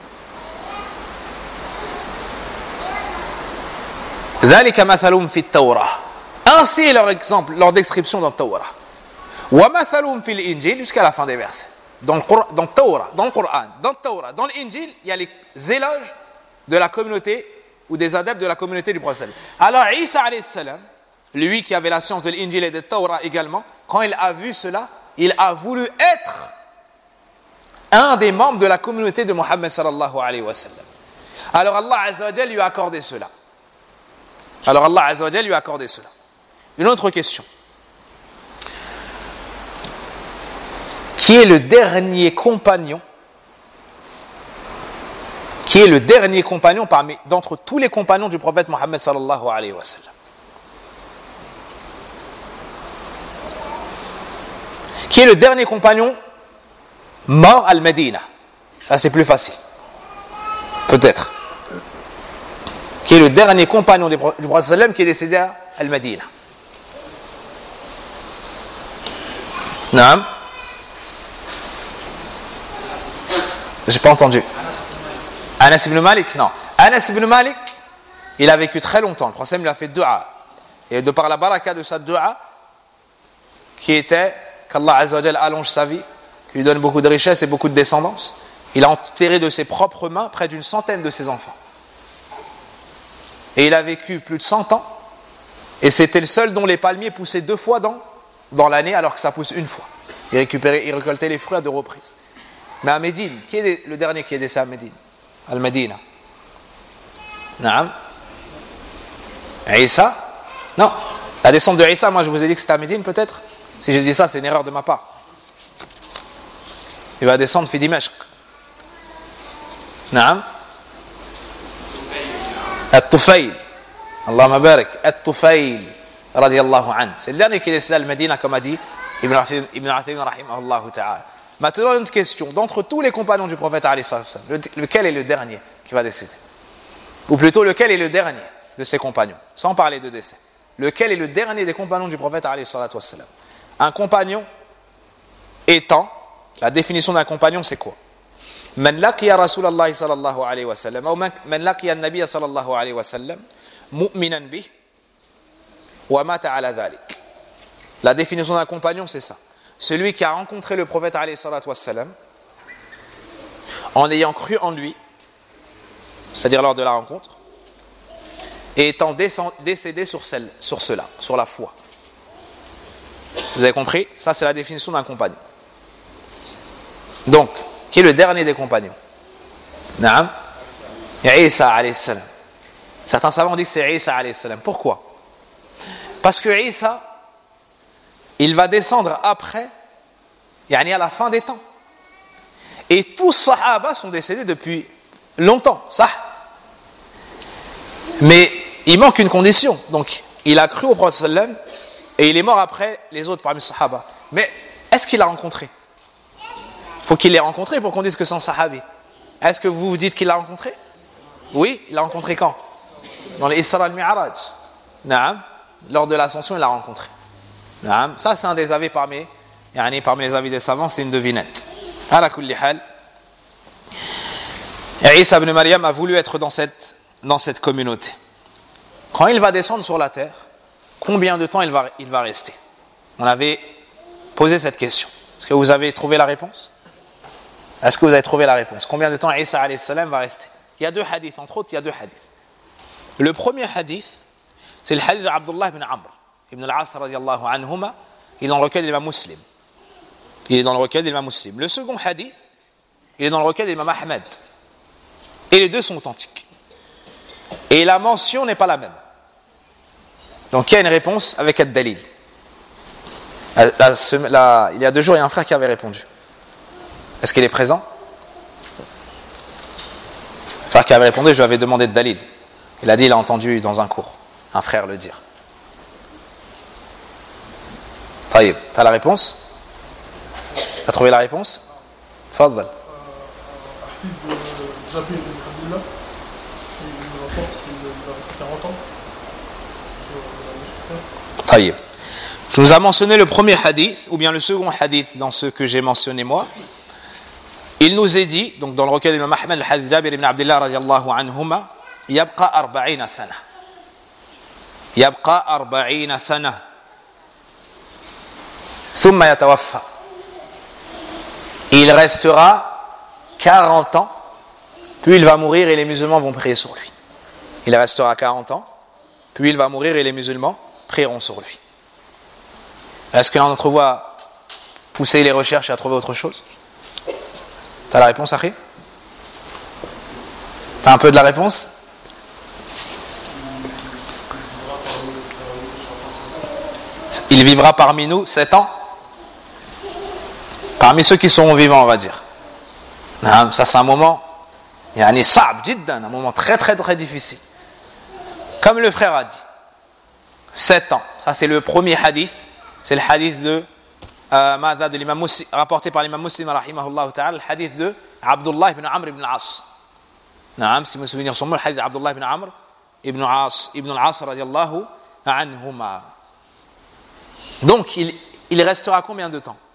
ذلك مثلهم في التوراة. Ainsi est leur exemple, leur description dans Tawrah. ومثلهم في الإنجيل, jusqu'à la fin des versets. Dans le Coran, dans Tawrah, dans le Coran, dans Tawrah, dans l'Injil, il y a les éloges de la communauté ou des adeptes de la communauté du prophète. Alors Isa alayhi salam, lui qui avait la science de l'Injil et de Tawrah également, quand il a vu cela, il a voulu être un des membres de la communauté de Mohammed sallallahu alayhi wa sallam. Alors Allah azza wa jalla lui a accordé cela. Alors Allah azza wa jalla lui a accordé cela. Une autre question. Qui est le dernier compagnon Qui est le dernier compagnon parmi d'entre tous les compagnons du prophète Mohammed sallallahu alayhi wa sallam? Qui est le dernier compagnon mort à Al-Medina? Là, c'est plus facile. Peut-être. Qui est le dernier compagnon du prophète sallam qui est décédé à Al-Medina? Naam. J'ai pas entendu. Anas ibn Malik? Non. Anas ibn Malik, il a vécu très longtemps. Le prophète lui a fait dua. Et de par la baraka de sa dua, qui était qu'Allah azza wa jalla allonge sa vie, qu'il lui donne beaucoup de richesses et beaucoup de descendance, il a enterré de ses propres mains près d'une centaine de ses enfants. Et il a vécu plus de cent ans, et c'était le seul dont les palmiers poussaient deux fois dans, dans l'année, alors que ça pousse une fois. Il récupérait, il récoltait les fruits à deux reprises. Mais à Médine, qui est le dernier qui est décédé à Médine? Al-Medina. Naam. Isa? Non. La descente de Isa, moi je vous ai dit que c'était à Médine peut-être? Si j'ai dit ça, c'est une erreur de ma part. Il va descendre fi Dimashq. Naam. At-Tufayl. Allahumma barik. At-Tufayl. Radiallahu anhu. C'est le dernier qui est décédé à Al-Medina, comme a dit Ibn Uthaymin rahimahullah ta'ala. Maintenant, une question. D'entre tous les compagnons du prophète, lequel est le dernier qui va décéder? Ou plutôt, lequel est le dernier? de ses compagnons, sans parler de décès. Lequel est le dernier des compagnons du prophète alayhi salatu wassalam? Un compagnon étant, la définition d'un compagnon c'est quoi? Man laqiya Rasulallah sallallahu alayhi wa sallam ou man laqiya an-nabiy sallallahu alayhi wa sallam mu'minan bih wa mata ala dhalik. La définition d'un compagnon c'est ça. Celui qui a rencontré le prophète alayhi salatu wassalam en ayant cru en lui, c'est-à-dire lors de la rencontre, et étant décédé sur, celle, sur cela, sur la foi. Vous avez compris? Ça, c'est la définition d'un compagnon. Donc, qui est le dernier des compagnons? Naam, Isa alayhi salam. Certains savants disent que c'est Isa alayhi salam. Pourquoi? Parce que Isa, il va descendre après, yani à la fin des temps. Et tous les sahaba sont décédés depuis longtemps, ça. Mais il manque une condition. Donc, il a cru au prophète sallam et il est mort après les autres parmi les sahaba. Mais est-ce qu'il l'a rencontré? Il faut qu'il l'ait rencontré pour qu'on dise que c'est un sahabi. Est-ce que vous vous dites qu'il l'a rencontré? Oui, il l'a rencontré quand? Dans les Isra al-Mi'raj. Naam, lors de l'ascension, il l'a rencontré. Naam, ça c'est un des avis parmi, yani, parmi les avis des savants, c'est une devinette. Ala kulli hal. Et Isa ibn Maryam a voulu être dans cette, dans cette communauté. Quand il va descendre sur la terre, combien de temps il va, il va rester? On avait posé cette question. Est-ce que vous avez trouvé la réponse? Est-ce que vous avez trouvé la réponse? Combien de temps Isa alayhi salam va rester? Il y a deux hadiths, entre autres, il y a deux hadiths. Le premier hadith, c'est le hadith d'Abdullah ibn Amr ibn al-As radiyallahu anhuma. Il est dans le recueil de l'imam Muslim. Il est dans le recueil de l'imam Muslim. Le second hadith, il est dans le recueil de l'imam Ahmed. Et les deux sont authentiques. Et la mention n'est pas la même. Donc il y a une réponse avec ad-dalil. La, la, la, il y a deux jours, il y a un frère qui avait répondu. Est-ce qu'il est présent? Le frère qui avait répondu, je lui avais demandé de dalil. Il a dit, il a entendu dans un cours, un frère le dire. Taïb, t'as la réponse? T'as trouvé la réponse? Tfaddal. Jabir ibn Abdullah, il rapporte qu'il a resté quarante ans sur la Taïb. Je vous ai mentionné le premier hadith, ou bien le second hadith dans ce que j'ai mentionné moi. Il nous est dit, donc dans le recueil de l'imam Ahmed, le hadith Jabir ibn Abdullah radiyallahu anhuma, yabqa arba'ina sana. Yabqa arba'ina sana. Thumma yatawaffa. Il restera quarante ans, puis il va mourir et les musulmans vont prier sur lui. Il restera quarante ans, puis il va mourir et les musulmans prieront sur lui. Est-ce que l'un d'entre vous a poussé les recherches et a trouvé autre chose? T'as la réponse, Akhi? T'as un peu de la réponse? Il vivra parmi nous sept ans. Parmi ceux qui seront vivants, on va dire. Ça, c'est un moment, yani sa'b jiddan, un moment très très très difficile. Comme le frère a dit, sept ans. Ça, c'est le premier hadith. C'est le hadith de euh, Mada de l'imam Muslim, rapporté par l'imam Muslim, rahimahullah ta'ala, le hadith de Abdullah ibn Amr ibn al-As. Naam, si mes souvenirs sont bons, le hadith d'Abdullah ibn Amr ibn al-As, ibn al-As radiyallahu anhuma. Donc, il, il restera combien de temps?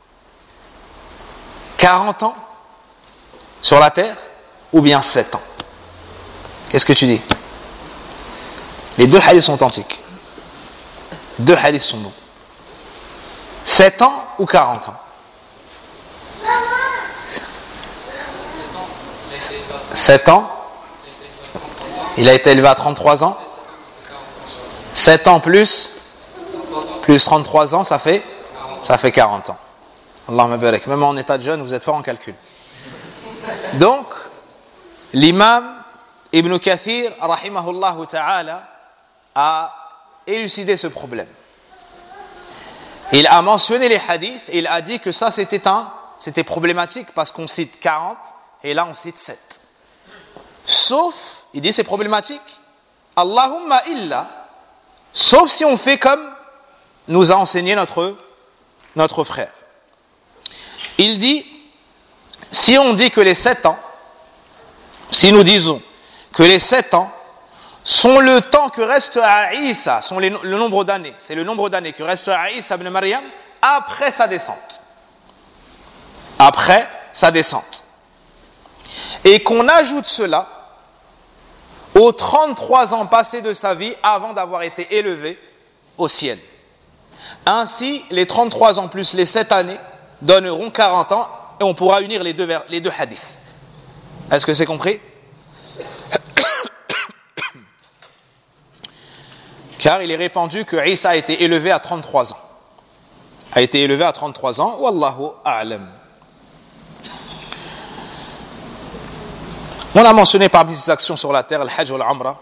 quarante ans sur la terre ou bien sept ans? Qu'est-ce que tu dis? Les deux hadiths sont authentiques. Les deux hadiths sont bons. sept ans ou quarante ans? sept ans. Il a été élevé à trente-trois ans. sept ans plus plus trente-trois ans, ça fait ça fait quarante ans. Allahumma barak. Même en état de jeune, vous êtes fort en calcul. Donc, l'imam Ibn Kathir, rahimahullah ta'ala, a élucidé ce problème. Il a mentionné les hadiths et il a dit que ça c'était un, c'était problématique parce qu'on cite quarante et là on cite sept. Sauf, il dit c'est problématique. Allahumma illa, sauf si on fait comme nous a enseigné notre, notre frère. Il dit, si on dit que les sept ans, si nous disons que les sept ans sont le temps que reste à Isa, sont les, le nombre d'années, c'est le nombre d'années que reste à Isa ibn Maryam après sa descente. Après sa descente. Et qu'on ajoute cela aux trente-trois ans passés de sa vie avant d'avoir été élevé au ciel. Ainsi, les trente-trois ans plus les sept années donneront quarante ans et on pourra unir les deux, les deux hadiths. Est-ce que c'est compris? Car il est répandu que Isa a été élevé à trente-trois ans. A été élevé à trente-trois ans. Wallahu a'lam. On a mentionné parmi ces actions sur la terre, le Hajj ou l'Umrah.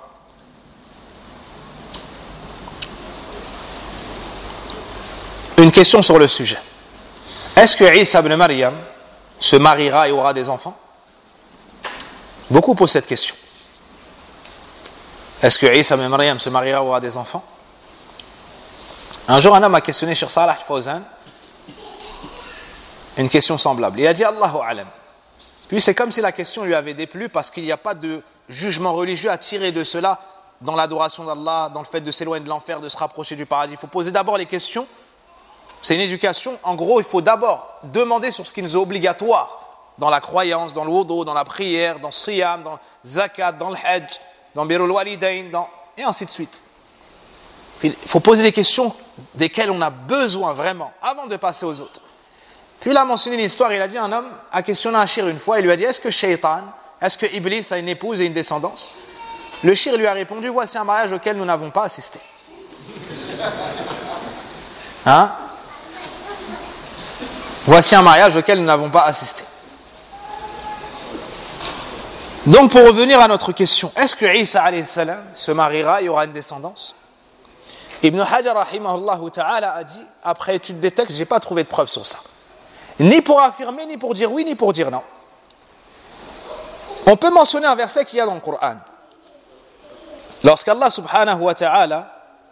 Une question sur le sujet. Est-ce que Isa ibn Maryam se mariera et aura des enfants? Beaucoup posent cette question. Est-ce que Isa ibn Maryam se mariera ou aura des enfants? Un jour, un homme a questionné Cheikh Salah Fawzan une question semblable. Il a dit Allahu a'lam. Puis c'est comme si la question lui avait déplu parce qu'il n'y a pas de jugement religieux à tirer de cela dans l'adoration d'Allah, dans le fait de s'éloigner de l'enfer, de se rapprocher du paradis. Il faut poser d'abord les questions. C'est une éducation. En gros, il faut d'abord demander sur ce qui nous est obligatoire dans la croyance, dans le wudu, dans la prière, dans le siyam, dans le zakat, dans le hajj, dans birrul walidain, dans... et ainsi de suite. Il faut poser des questions desquelles on a besoin vraiment avant de passer aux autres. Puis il a mentionné l'histoire, il a dit un homme a questionné un shir une fois, il lui a dit est-ce que Shaitan, est-ce que Iblis a une épouse et une descendance? Le shir lui a répondu voici un mariage auquel nous n'avons pas assisté. Hein? Voici un mariage auquel nous n'avons pas assisté. Donc pour revenir à notre question, est-ce que Isa alayhi salam se mariera et y aura une descendance? Ibn Hajar rahimahullah ta'ala a dit, après étude des textes, j'ai pas trouvé de preuve sur ça. Ni pour affirmer, ni pour dire oui, ni pour dire non. On peut mentionner un verset qu'il y a dans le Coran. Lorsqu'Allah subhanahu wa ta'ala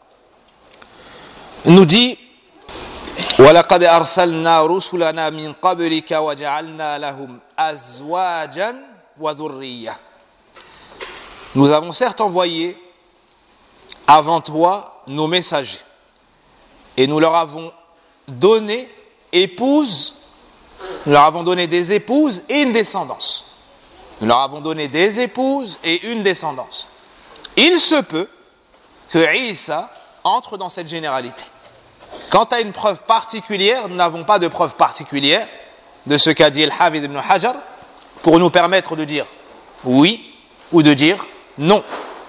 nous dit وَلَقَدْ أَرْسَلْنَا رُسُلَنَا مِنْ قَبْلِكَ وَجَعَلْنَا لَهُمْ أَزْوَاجًا وَذُرِّيَّةً. Nous avons certes envoyé avant toi nos messagers et nous leur avons donné épouses, nous leur avons donné des épouses et une descendance. Nous leur avons donné des épouses et une descendance. Il se peut que Isa entre dans cette généralité. Quant à une preuve particulière, nous n'avons pas de preuve particulière de ce qu'a dit Al-Hafidh ibn Hajar pour nous permettre de dire oui ou de dire non.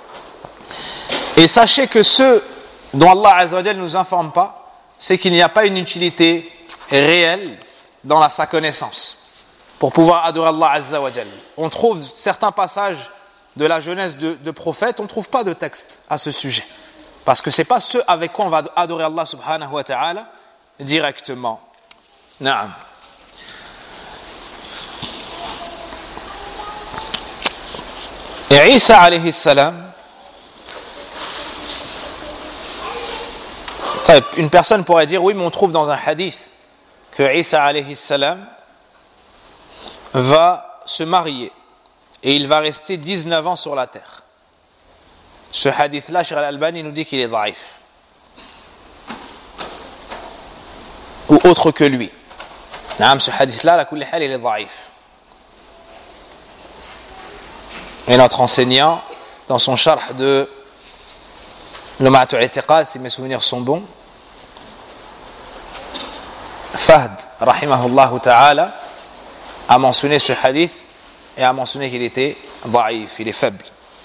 Et sachez que ce dont Allah Azza wa Jalla ne nous informe pas, c'est qu'il n'y a pas une utilité réelle dans la, sa connaissance pour pouvoir adorer Allah Azza wa Jalla. On trouve certains passages de la jeunesse de, de prophètes, on ne trouve pas de texte à ce sujet. Parce que ce n'est pas ce avec quoi on va adorer Allah subhanahu wa ta'ala directement. Naam. Et Isa alayhi salam, une personne pourrait dire oui, mais on trouve dans un hadith que Isa alayhi salam va se marier et il va rester dix-neuf ans sur la terre. Ce hadith-là, Cheikh Al-Albani nous dit qu'il est daïf. Ou autre que lui. Naam, ce hadith-là, la kulli hal, il est daïf. Et notre enseignant, dans son sharh de Lum'at al-I'tiqad, si mes souvenirs sont bons, Fahd, rahimahullah ta'ala, a mentionné ce hadith et a mentionné qu'il était daïf, il est faible.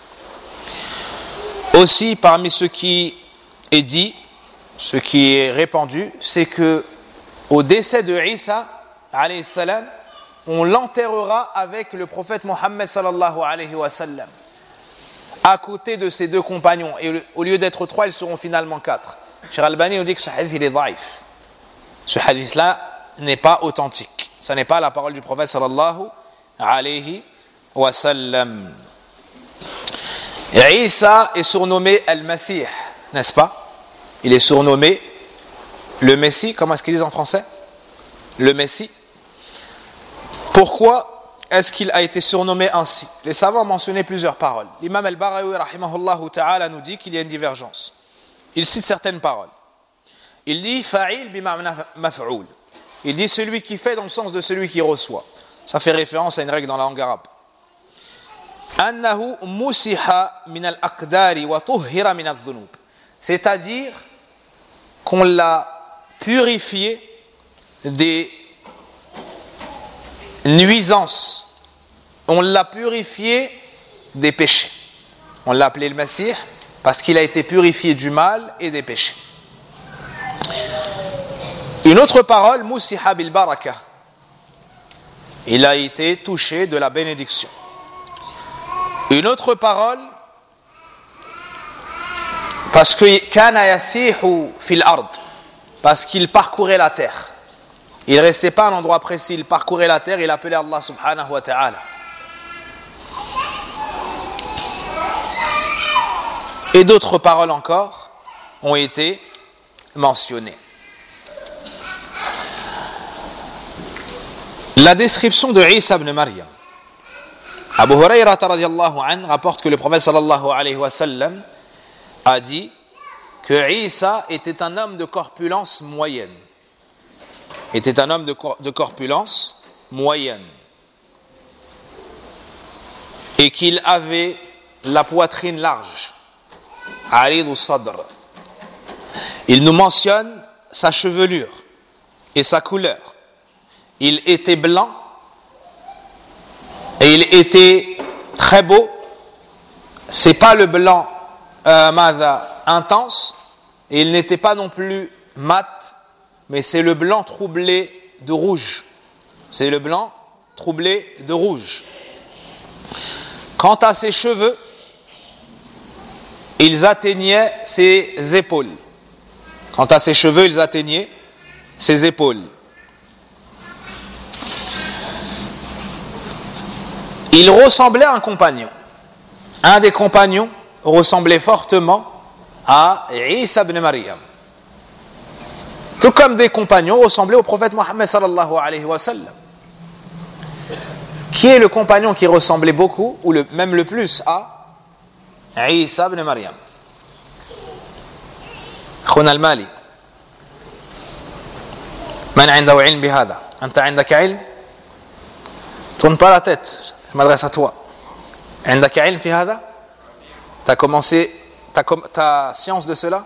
Aussi, parmi ce qui est dit, ce qui est répandu, c'est que au décès de Isa, alayhi salam, on l'enterrera avec le prophète Mohammed sallallahu alayhi wa sallam, à côté de ses deux compagnons. Et au lieu d'être trois, ils seront finalement quatre. Cheikh Albani nous dit que ce hadith il est daïf. Ce hadith-là n'est pas authentique. Ce n'est pas la parole du prophète sallallahu alayhi wa sallam. Et Isa est surnommé Al-Masih, n'est-ce pas? Il est surnommé le Messie. Comment est-ce qu'ils disent en français? Le Messie. Pourquoi est-ce qu'il a été surnommé ainsi? Les savants ont mentionné plusieurs paroles. L'imam al-Barawi rahimahullahu ta'ala nous dit qu'il y a une divergence. Il cite certaines paroles. Il dit fa'il bima'na maf'oul. Il dit celui qui fait dans le sens de celui qui reçoit. Ça fait référence à une règle dans la langue arabe. Annahu musiha min al-aqdari wa tuhhira min adh-dhunub. C'est-à-dire qu'on l'a purifié des nuisances. On l'a purifié des péchés. On l'a appelé le Messie parce qu'il a été purifié du mal et des péchés. Une autre parole, musiha bil baraka. Il a été touché de la bénédiction. Une autre parole, parce que kana yasihu fil ard, parce qu'il parcourait la terre. Il ne restait pas à un endroit précis, il parcourait la terre, il appelait Allah subhanahu wa ta'ala. Et d'autres paroles encore ont été mentionnées. La description de Isa ibn Maryam. Abu Hurayrata radiyallahu anhu rapporte que le prophète sallallahu alayhi wa sallam a dit que Isa était un homme de corpulence moyenne. Était un homme de, cor- de corpulence moyenne. Et qu'il avait la poitrine large. Arid sadr. Il nous mentionne sa chevelure et sa couleur. Il était blanc et il était très beau. C'est pas le blanc euh, mada, intense, et il n'était pas non plus mat, mais c'est le blanc troublé de rouge. C'est le blanc troublé de rouge. Quant à ses cheveux, ils atteignaient ses épaules. Quant à ses cheveux, ils atteignaient ses épaules. Il ressemblait à un compagnon. Un des compagnons ressemblait fortement à Isa ibn Maryam. Tout comme des compagnons ressemblaient au prophète Mohammed sallallahu alayhi wa sallam. Qui est le compagnon qui ressemblait beaucoup, ou le, même le plus, à Isa ibn Maryam? Khouna al-Mali. Man عنده علم بهذا؟ أنت عندك علم؟ Tourne pas la tête. Je m'adresse à toi. عندك علم في هذا؟ T'as commencé ta, ta science de cela?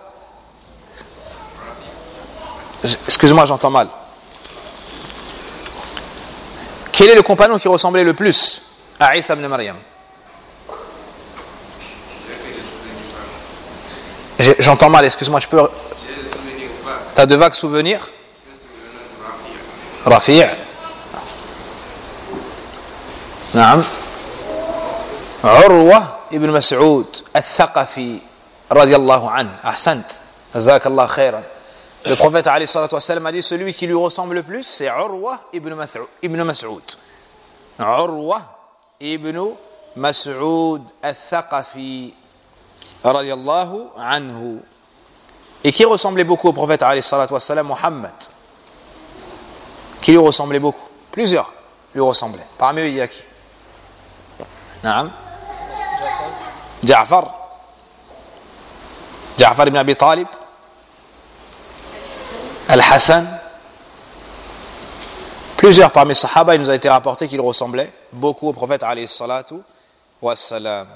Excuse-moi, j'entends mal. Quel est le compagnon qui ressemblait le plus à Isa ibn Maryam? J'entends mal, excuse-moi, tu peux... T'as de vagues souvenirs? Rafi'. نعم. عروة ابن مسعود الثقفي رضي الله عنه. أحسنت. جزاك الله خيرا. Le prophète alayhi salatu wa sallam a dit celui qui lui ressemble le plus, c'est Urwa ibn Mas'ud. Urwa ibn Mas'ud al-Thaqafi radiyallahu anhu. Et qui ressemblait beaucoup au prophète alayhi salatu wa sallam? Muhammad. Qui lui ressemblait beaucoup? Plusieurs lui ressemblaient. Parmi eux, il y a qui? Naam. Ja'far. Ja'far ibn Abi Talib. Al-Hassan. Plusieurs parmi les sahaba, il nous a été rapporté qu'il ressemblait beaucoup au prophète alayhi salatu wa salam.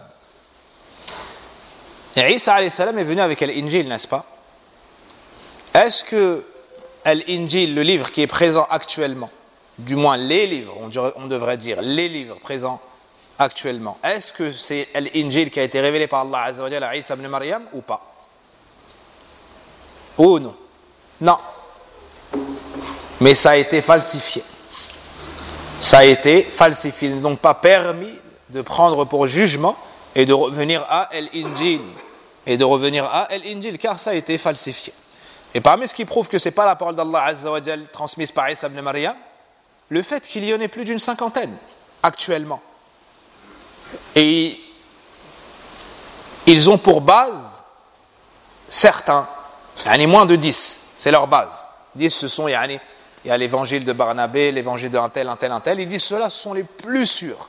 Et Isa alayhi salam est venu avec l'Injil, n'est-ce pas? Est-ce que l'Injil, le livre qui est présent actuellement, du moins les livres, on, dirait, on devrait dire les livres présents actuellement, est-ce que c'est l'Injil qui a été révélé par Allah Azza wa Jalla à Isa ibn Maryam ou pas? Ou non? Non. Mais ça a été falsifié. Ça a été falsifié. Il n'est donc pas permis de prendre pour jugement et de revenir à l'Injil. Et de revenir à l'Injil, car ça a été falsifié. Et parmi ce qui prouve que ce n'est pas la parole d'Allah Azza wa Jalla transmise par Isa ibn Maryam, le fait qu'il y en ait plus d'une cinquantaine actuellement. Et ils ont pour base certains, yani moins de dix, c'est leur base. dix, ce sont yani, il y a l'évangile de Barnabé, l'évangile d'un tel, un tel, un tel. Ils disent ceux-là sont les plus sûrs.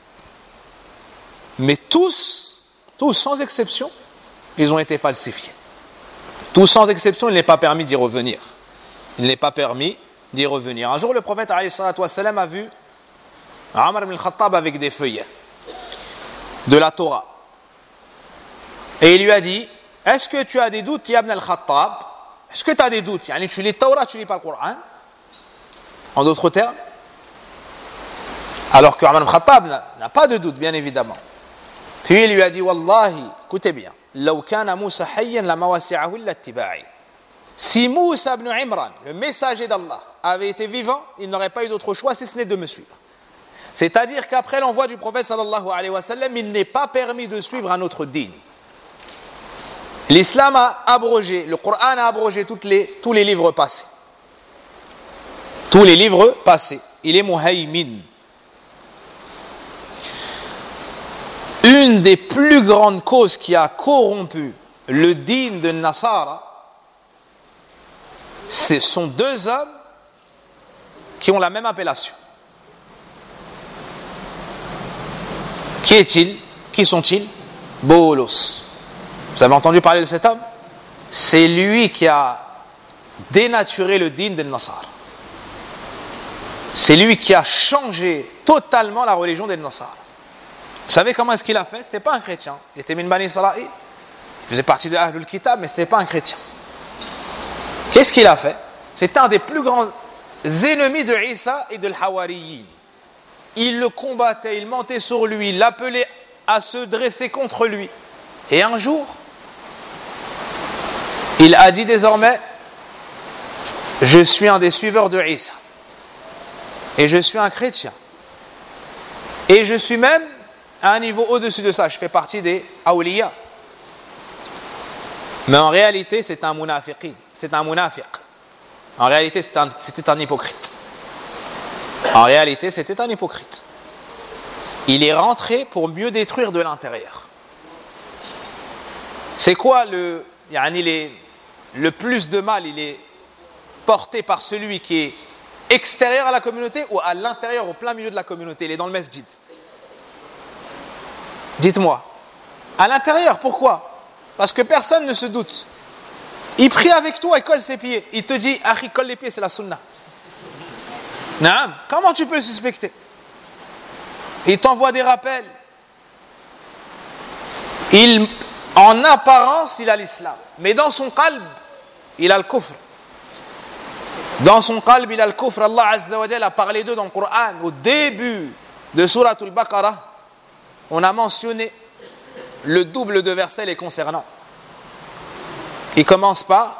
Mais tous, tous sans exception, ils ont été falsifiés. Tous sans exception, il n'est pas permis d'y revenir. Il n'est pas permis d'y revenir. Un jour, le prophète alayhi salatu wassalam a vu Omar ibn al-Khattab avec des feuillets de la Torah. Et il lui a dit, est-ce que tu as des doutes, ya ibn al-Khattab? Est-ce que tu as des doutes? Yani, tu lis Torah, tu lis pas le Coran? En d'autres termes. Alors que Omar ibn al-Khattab n'a, n'a pas de doute, bien évidemment. Puis il lui a dit, Wallahi, écoutez bien, لو كان موسى حيا لما وسعه إلا اتباعي. Si Moussa ibn Imran, le messager d'Allah, avait été vivant, il n'aurait pas eu d'autre choix si ce n'est de me suivre. C'est-à-dire qu'après l'envoi du prophète sallallahu alayhi wa sallam, il n'est pas permis de suivre un autre din. L'islam a abrogé, le Coran a abrogé toutes les, tous les livres passés. Tous les livres passés. Il est muhaymin. Une des plus grandes causes qui a corrompu le din de Nasara, ce sont deux hommes qui ont la même appellation. Qui est-il? Qui sont-ils? Boulos. Vous avez entendu parler de cet homme? C'est lui qui a dénaturé le din de Nasara. C'est lui qui a changé totalement la religion des Nasara. Vous savez comment est-ce qu'il a fait? C'était pas un chrétien. Il était min Bani Israël. Il faisait partie de Ahlul Kitab, mais c'était pas un chrétien. Qu'est-ce qu'il a fait? C'est un des plus grands ennemis de Isa et de l'Hawariyin. Il le combattait, il mentait sur lui, il l'appelait à se dresser contre lui. Et un jour, il a dit désormais, je suis un des suiveurs de Isa. Et je suis un chrétien. Et je suis même à un niveau au-dessus de ça. Je fais partie des awliya. Mais en réalité, c'est un munafiqin. C'est un munafiq. En réalité, c'était un, c'était un hypocrite. En réalité, c'était un hypocrite. Il est rentré pour mieux détruire de l'intérieur. C'est quoi le, yani les, le plus de mal? Il est porté par celui qui est extérieur à la communauté ou à l'intérieur, au plein milieu de la communauté? Il est dans le masjid. Dites-moi. À l'intérieur, pourquoi? Parce que personne ne se doute. Il prie avec toi et colle ses pieds. Il te dit, ah, il colle les pieds, c'est la sunna. Naam, comment tu peux le suspecter? Il t'envoie des rappels. Il, en apparence, il a l'islam. Mais dans son qalb, il a le kufr. Dans son qalb, il a le kufr. Allah Azza wa Jalla a parlé d'eux dans le Coran. Au début de Surat al-Baqarah, on a mentionné le double de versets les concernant. Il commence par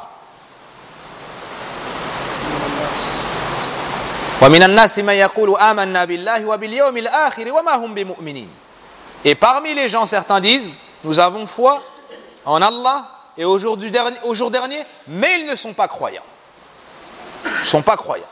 وَمِنَ النَّاسِ مَنْ يَقُولُ آمَنَّا بِاللَّهِ وَبِالْيَوْمِ الْآخِرِ وَمَا هُمْ بِمُؤْمِنِينَ. Et parmi les gens, certains disent, nous avons foi en Allah et au jour, du dernier, au jour dernier, mais ils ne sont pas croyants. Ils ne sont pas croyants.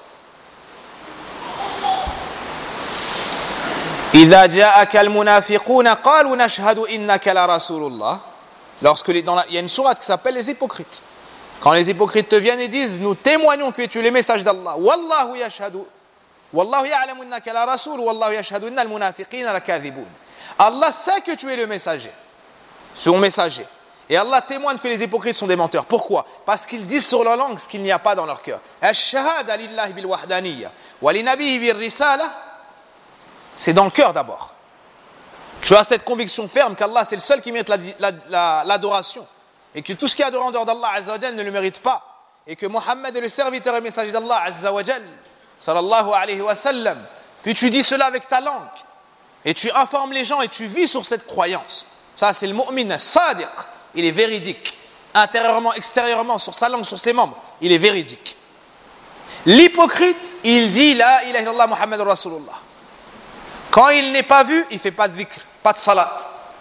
إِذَا جَاءَكَ الْمُنَافِقُونَ قَالُوا نَشْهَدُ إِنَّكَ لَرَسُولُ اللَّهِ. Lorsque les, dans la, il y a une sourate qui s'appelle les hypocrites. Quand les hypocrites te viennent et disent, nous témoignons que tu es le message d'Allah. Wallahu yashhadu. Wallahu ya'lamu innaka la rasul. Wallahu yashhadu innal munafiqina lakathibun. Allah sait que tu es le messager. Son messager. Et Allah témoigne que les hypocrites sont des menteurs. Pourquoi? Parce qu'ils disent sur leur langue ce qu'il n'y a pas dans leur cœur. Ash-shahada lillahi bil wahdaniyya wa li nabiyhi bir risala. C'est dans le cœur d'abord. Tu as cette conviction ferme qu'Allah c'est le seul qui mérite la, la, la, l'adoration et que tout ce qui est adoré en dehors d'Allah Azza wa Jal ne le mérite pas et que Mohammed est le serviteur et messager d'Allah Azza wa Jal sallallahu alayhi wa sallam. Puis tu dis cela avec ta langue et tu informes les gens et tu vis sur cette croyance. Ça c'est le mu'min sadiq, il est véridique intérieurement, extérieurement, sur sa langue, sur ses membres, il est véridique. L'hypocrite, il dit la ilaha illallah Muhammadur Rasulullah. Quand il n'est pas vu, il ne fait pas de dhikr, pas de salat.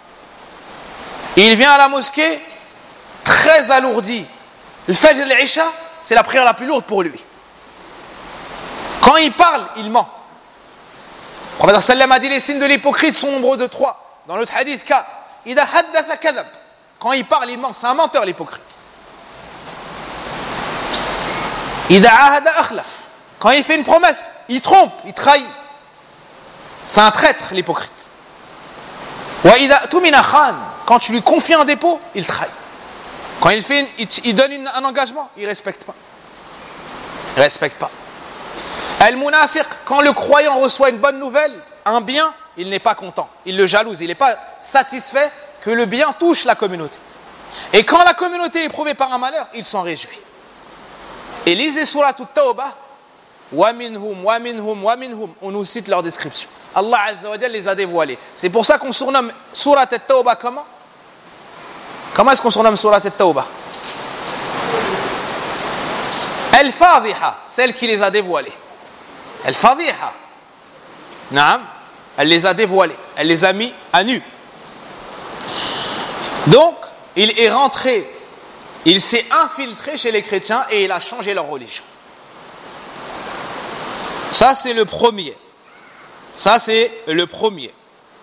Il vient à la mosquée très alourdi. Le Fajr et l'Isha, c'est la prière la plus lourde pour lui. Quand il parle, il ment. Le prophète sallam a dit les signes de l'hypocrite sont nombreux de trois. Dans l'autre hadith quatre. Ida haddatha kadhab. Quand il parle, il ment. C'est un menteur l'hypocrite. Ida ahada akhlaf. Quand il fait une promesse, il trompe, il trahit. C'est un traître, l'hypocrite. Quand tu lui confies un dépôt, il trahit. Quand il, fait une, il, il donne une, un engagement, il ne respecte pas. Il ne respecte pas. Al-Munafiq, quand le croyant reçoit une bonne nouvelle, un bien, il n'est pas content. Il le jalouse. Il n'est pas satisfait que le bien touche la communauté. Et quand la communauté est éprouvée par un malheur, il s'en réjouit. Et lisez Surat At-Tawbah. Wa minhum, wa minhum, wa minhum. On nous cite leur description. Allah Azza wa Jalla les a dévoilés. C'est pour ça qu'on surnomme Surat At-Tawbah comment? Comment est-ce qu'on surnomme Surat At-Tawbah? Al-Fadhiha, celle qui les a dévoilés. Al-Fadhiha. Naam, elle les a dévoilés. Elle les a mis à nu. Donc, il est rentré, il s'est infiltré chez les chrétiens et il a changé leur religion. Ça, c'est le premier. Ça, c'est le premier.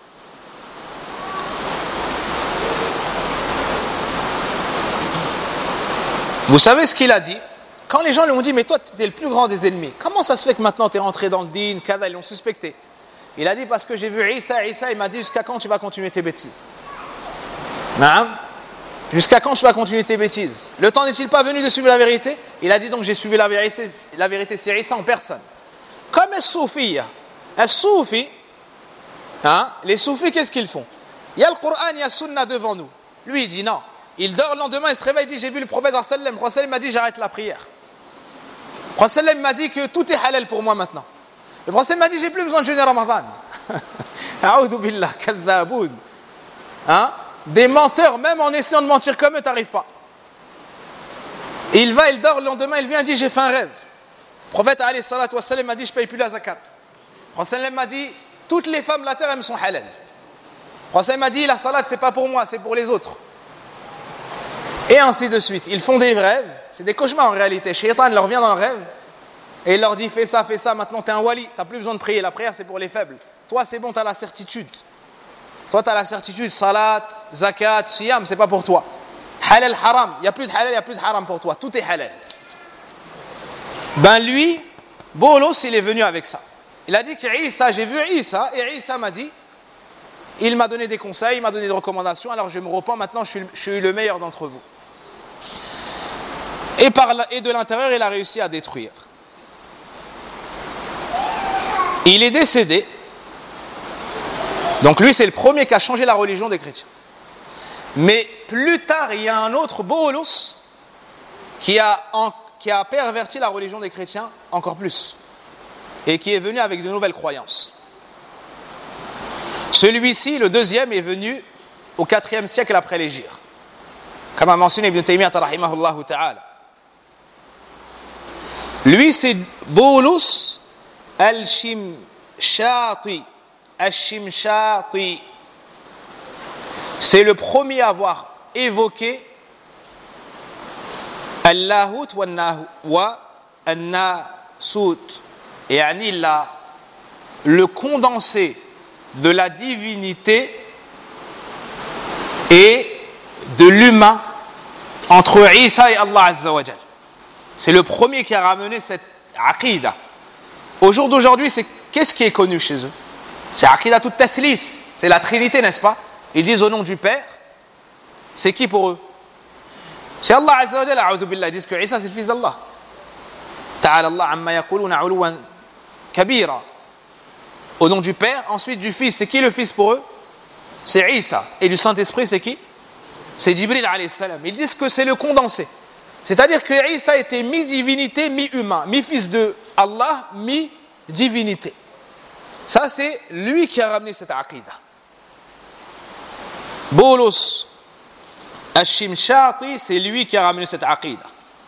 Vous savez ce qu'il a dit? Quand les gens lui ont dit, mais toi, tu es le plus grand des ennemis, comment ça se fait que maintenant tu es rentré dans le din, kada, ils l'ont suspecté? Il a dit, parce que j'ai vu Isa, Isa, il m'a dit, jusqu'à quand tu vas continuer tes bêtises? Naam. Jusqu'à quand tu vas continuer tes bêtises? Le temps n'est-il pas venu de suivre la vérité? Il a dit donc, j'ai suivi la vérité, la vérité c'est Isa en personne. Comme les soufis, les soufis, hein, les soufis, qu'est-ce qu'ils font? Il y a le Coran, il y a le Sunna devant nous. Lui, il dit non. Il dort le lendemain, il se réveille, il dit, j'ai vu le prophète sallallahu alayhi wa sallam. Le prophète m'a dit, j'arrête la prière. Le prophète m'a dit que tout est halal pour moi maintenant. Le prophète m'a dit, j'ai plus besoin de jeûner Ramadan. A'udhu billah, kadhaboun. Hein? Des menteurs, même en essayant de mentir comme eux, t'arrives pas. Et il va, il dort, le lendemain, il vient, il dit, j'ai fait un rêve. Le prophète alayhi salatu wa sallam m'a dit, je paye plus la zakat. Le prophète m'a dit, toutes les femmes de la terre, elles sont halal. Le prophète m'a dit, la salat, c'est pas pour moi, c'est pour les autres. Et ainsi de suite. Ils font des rêves, c'est des cauchemars en réalité. Shaitan leur vient dans le rêve et il leur dit, fais ça, fais ça, maintenant t'es un wali, t'as plus besoin de prier, la prière c'est pour les faibles. Toi c'est bon, t'as la certitude. Toi t'as la certitude, salat, zakat, siyam, c'est pas pour toi. Halal, haram, il n'y a plus de halal, il n'y a plus de haram pour toi, tout est halal. Ben lui, Bolos, il est venu avec ça. Il a dit que Isa, j'ai vu Isa, et Isa m'a dit, il m'a donné des conseils, il m'a donné des recommandations, alors je me repens, maintenant je suis, je suis le meilleur d'entre vous. Et, par la, et de l'intérieur, il a réussi à détruire. Il est décédé. Donc lui, c'est le premier qui a changé la religion des chrétiens. Mais plus tard, il y a un autre Bolos qui a, en, qui a perverti la religion des chrétiens encore plus. Et qui est venu avec de nouvelles croyances. Celui-ci, le deuxième, est venu au quatrième siècle après l'Hégire. Comme a mentionné Ibn Taymiyyah rahimahullah ta'ala. Lui, c'est Boulous al-Shimshati. Al-Shimshati. C'est le premier à avoir évoqué Al-Lahut wa Al-Nasut. Et Anil, le condensé de la divinité et de l'humain entre Isa et Allah Azza wa Jal. C'est le premier qui a ramené cette aqidah. Au jour d'aujourd'hui, c'est qu'est-ce qui est connu chez eux? C'est aqidah tout tathlith, c'est la Trinité, n'est-ce pas? Ils disent au nom du Père. C'est qui pour eux? C'est Allah Azza wa Jal, a'udhu billah, ils disent que Isa c'est le fils d'Allah. Ta'ala Allah amma yaquluna 'uluwan kabira. Au nom du Père, ensuite du Fils. C'est qui le Fils pour eux? C'est Isa. Et du Saint-Esprit, c'est qui? C'est Jibril alayhi salam. Ils disent que c'est le condensé. C'est-à-dire que Isa était mi-divinité, mi-humain, mi-fils de Allah, mi-divinité. Ça, c'est lui qui a ramené cette aqidah. Bolos al-Shimshati, c'est lui qui a ramené cette aqidah.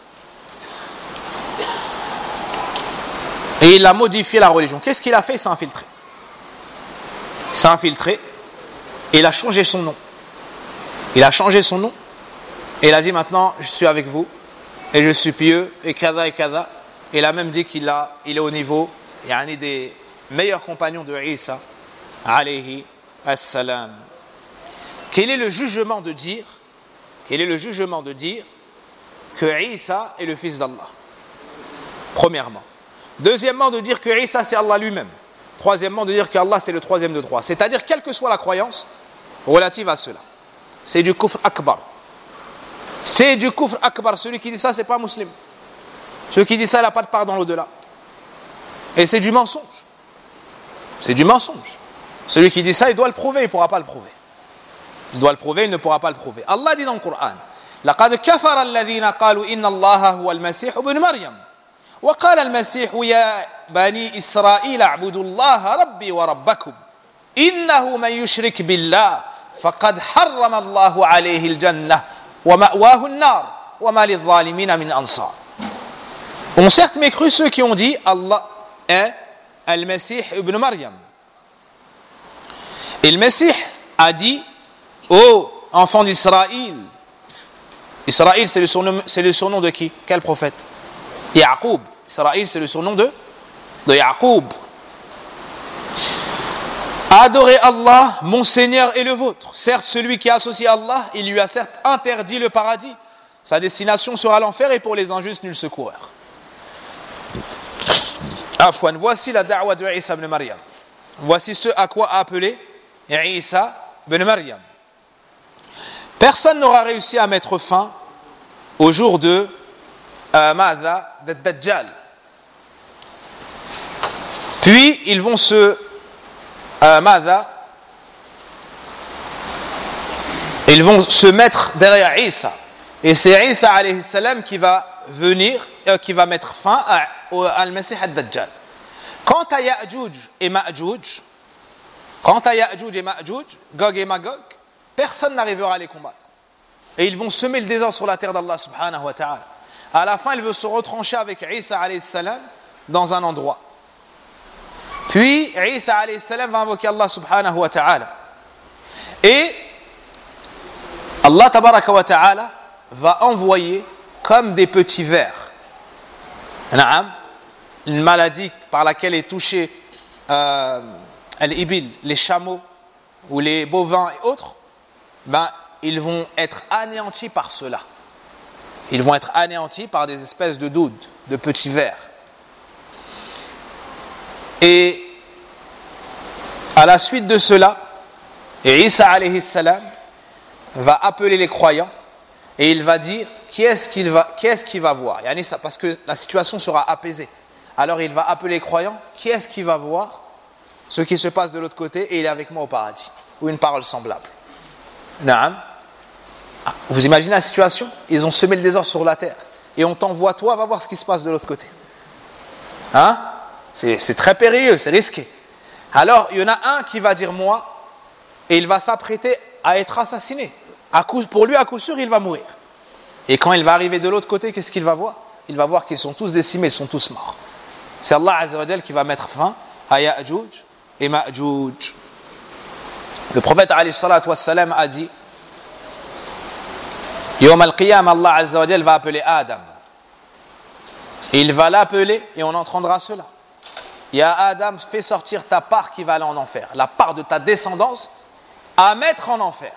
Et il a modifié la religion. Qu'est-ce qu'il a fait? Il s'est infiltré. Il s'est infiltré et il a changé son nom. Il a changé son nom et il a dit maintenant je suis avec vous et je suis pieux et kada et kada. Et il a même dit qu'il a, il est au niveau, il y a un des meilleurs compagnons de Isa alayhi assalam. Quel est le jugement de dire, quel est le jugement de dire que Isa est le fils d'Allah? Premièrement. Deuxièmement, de dire que Isa c'est Allah lui-même. Troisièmement, de dire qu'Allah c'est le troisième de trois. C'est-à-dire, quelle que soit la croyance relative à cela. C'est du kufr akbar. C'est du kufr akbar. Celui qui dit ça, c'est pas musulman. Celui qui dit ça, il n'a pas de part dans l'au-delà. Et c'est du mensonge. C'est du mensonge. Celui qui dit ça, il doit le prouver, il ne pourra pas le prouver. Il doit le prouver, il ne pourra pas le prouver. Allah dit dans le Coran, لقد كفر الذين قالوا إن الله هو المسيح ابن مريم وقال المسيح يا بني إسرائيل اعبدوا الله ربي وربكم إنه من يشرك بالله فقد حرم الله عليه الجنة ومأواه النار وما للظالمين من أنصار. Ont certes mécru ceux qui ont dit Allah est Al-Mesih ibn Maryam. Et le Messie a dit ô enfants d'Israël. Israël, c'est le surnom, c'est le surnom de qui? Quel prophète? Yaqub. Israël, c'est le surnom de, de Yaqub. Adorez Allah, mon Seigneur et le vôtre. Certes, celui qui associe Allah, il lui a certes interdit le paradis. Sa destination sera l'enfer et pour les injustes, nul secoureur. Afwan, voici la da'wa de Isa ibn Maryam. Voici ce à quoi a appelé Isa ibn Maryam. Personne n'aura réussi à mettre fin au jour de euh, Madha, de Dajjal. Puis ils vont se euh, Madha, ils vont se mettre derrière Isa. Et c'est Isa alayhi salam qui va venir, euh, qui va mettre fin à, à, à al-Mesih ad-Dajjal. Quant à Ya'juj et Ma'juj, quant à Ya'juj et Ma'juj, Gog et Magog, personne n'arrivera à les combattre. Et ils vont semer le désordre sur la terre d'Allah subhanahu wa ta'ala. À la fin, il veut se retrancher avec Isa alayhi salam dans un endroit. Puis, Isa alayhi salam va invoquer Allah subhanahu wa ta'ala. Et Allah tabaraka wa ta'ala va envoyer comme des petits vers. Na'am, une maladie par laquelle est touché euh, al-ibil, les chameaux ou les bovins et autres, ben, ils vont être anéantis par cela. Ils vont être anéantis par des espèces de doudes, de petits vers. Et à la suite de cela, Isa alayhi salam va appeler les croyants et il va dire qui est-ce qu'il va, qui est-ce qu'il va voir, parce que la situation sera apaisée. Alors il va appeler les croyants, qui est-ce qui va voir ce qui se passe de l'autre côté et il est avec moi au paradis, ou une parole semblable. Naam. Vous imaginez la situation? Ils ont semé le désordre sur la terre et on t'envoie, toi, va voir ce qui se passe de l'autre côté. Hein? C'est, c'est très périlleux, c'est risqué. Alors il y en a un qui va dire moi et il va s'apprêter à être assassiné. À coup, pour lui, à coup sûr, il va mourir. Et quand il va arriver de l'autre côté, qu'est-ce qu'il va voir? Il va voir qu'ils sont tous décimés, ils sont tous morts. C'est Allah Azza wa Jal qui va mettre fin à Ya'juj et Ma'juj. Le prophète alayhi salatu wassalam a dit Yawm al-Qiyam, Allah Azza wa Jal va appeler Adam. Il va l'appeler et on entendra cela. Ya Adam, fais sortir ta part qui va aller en enfer, la part de ta descendance à mettre en enfer.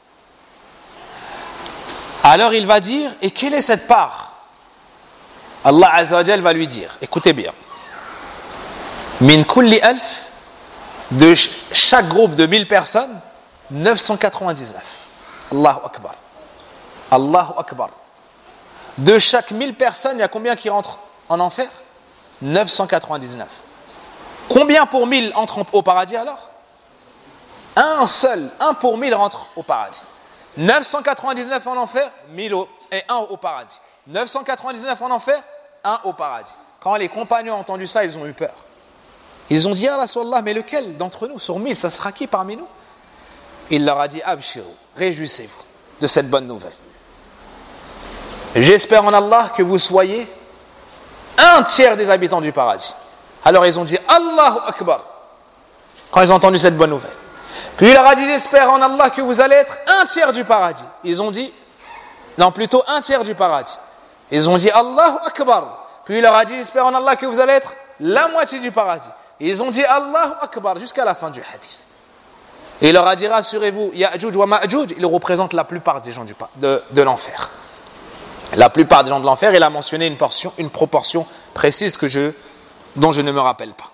Alors il va dire, et quelle est cette part? Allah Azza wa Jal va lui dire, écoutez bien, min kulli alf, de chaque groupe de mille personnes, neuf cent quatre-vingt-dix-neuf. Allahu Akbar. Allahu Akbar. De chaque mille personnes, il y a combien qui rentrent en enfer? neuf cent quatre-vingt-dix-neuf. Combien pour mille entrent au paradis alors? Un seul, un pour mille rentre au paradis. neuf cent quatre-vingt-dix-neuf en enfer, mille au, et un au paradis. neuf cent quatre-vingt-dix-neuf en enfer, un au paradis. Quand les compagnons ont entendu ça, ils ont eu peur. Ils ont dit, ya Rasulallah, mais lequel d'entre nous, sur mille, ça sera qui parmi nous? Il leur a dit, abshiru, réjouissez-vous de cette bonne nouvelle. J'espère en Allah que vous soyez un tiers des habitants du paradis. Alors ils ont dit, Allahu Akbar, quand ils ont entendu cette bonne nouvelle. Puis il leur a dit, j'espère en Allah que vous allez être un tiers du paradis. Ils ont dit, non, plutôt un tiers du paradis. Ils ont dit, Allahu Akbar. Puis il leur a dit, j'espère en Allah que vous allez être la moitié du paradis. Ils ont dit, Allahu Akbar, jusqu'à la fin du hadith. Et il leur a dit, rassurez-vous, Ya'juj wa Ma'juj, ils représentent la plupart des gens du, de, de l'enfer. La plupart des gens de l'enfer, il a mentionné une portion, une proportion précise que je dont je ne me rappelle pas.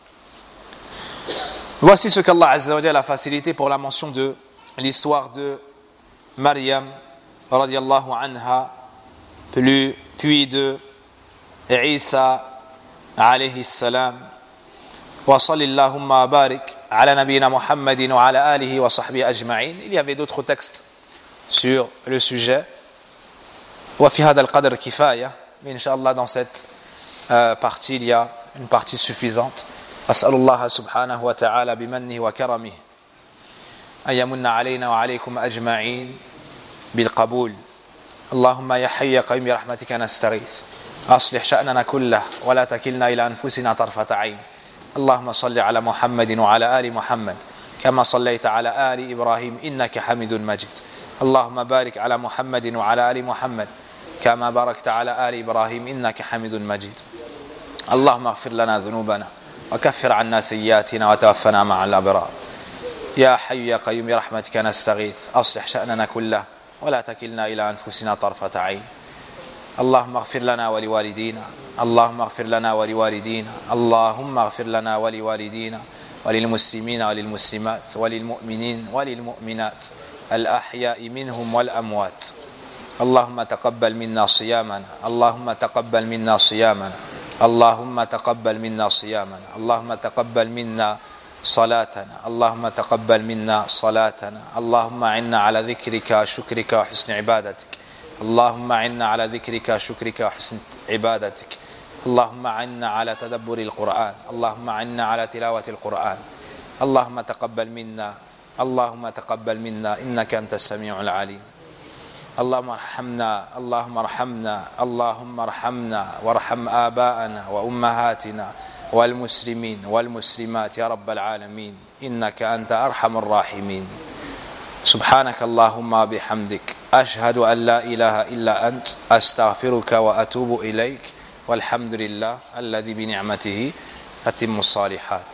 Voici ce qu'Allah Azza wa Jalla a facilité pour la mention de l'histoire de Maryam radiyallahu anha, puis de Isa alayhi salam. Wa sallallahu wa barik ala nabiyina Muhammadin wa ala alihi wa sahbihi ajma'in. Il y avait d'autres textes sur le sujet. Wa fi hada al-qadr kifaya. Mais Inch'Allah, dans cette euh, partie, il y a une partie suffisante. أسأل الله سبحانه وتعالى بمنه وكرمه أن يمن علينا وعليكم أجمعين بالقبول. اللهم يا حي يا قيوم برحمتك نستغيث أصلح شأننا كله ولا تكلنا إلى أنفسنا طرفة عين. اللهم صل على محمد وعلى آل محمد كما صليت على آل إبراهيم إنك حميد مجيد. اللهم بارك على محمد وعلى آل محمد كما باركت على آل إبراهيم إنك حميد مجيد. اللهم اغفر لنا ذنوبنا وكفر عنا سيئاتنا وتوفنا مع الأبرار. يا حي يا قيوم برحمتك نستغيث أصلح شأننا كله ولا تكلنا إلى أنفسنا طرفة عين. اللهم اغفر لنا ولوالدينا اللهم اغفر لنا ولوالدينا اللهم اغفر لنا ولوالدينا وللمسلمين وللمسلمات وللمؤمنين وللمؤمنات الأحياء منهم والأموات. اللهم تقبل منا صيامنا اللهم تقبل منا صيامنا اللهم تقبل منا صيامنا اللهم تقبل منا صلاتنا اللهم تقبل منا صلاتنا. اللهم عنا على ذكرك شكرك وحسن عبادتك. اللهم عنا على ذكرك شكرك وحسن عبادتك. اللهم عنا على تدبر القرآن. اللهم عنا على تلاوة القرآن. اللهم تقبل منا اللهم تقبل منا إنك أنت السميع العليم. اللهم ارحمنا اللهم ارحمنا اللهم ارحمنا وارحم آباءنا وأمهاتنا والمسلمين والمسلمات يا رب العالمين إنك أنت أرحم الراحمين. سبحانك اللهم بحمدك أشهد أن لا إله إلا أنت أستغفرك وأتوب إليك والحمد لله الذي بنعمته تتم الصالحات.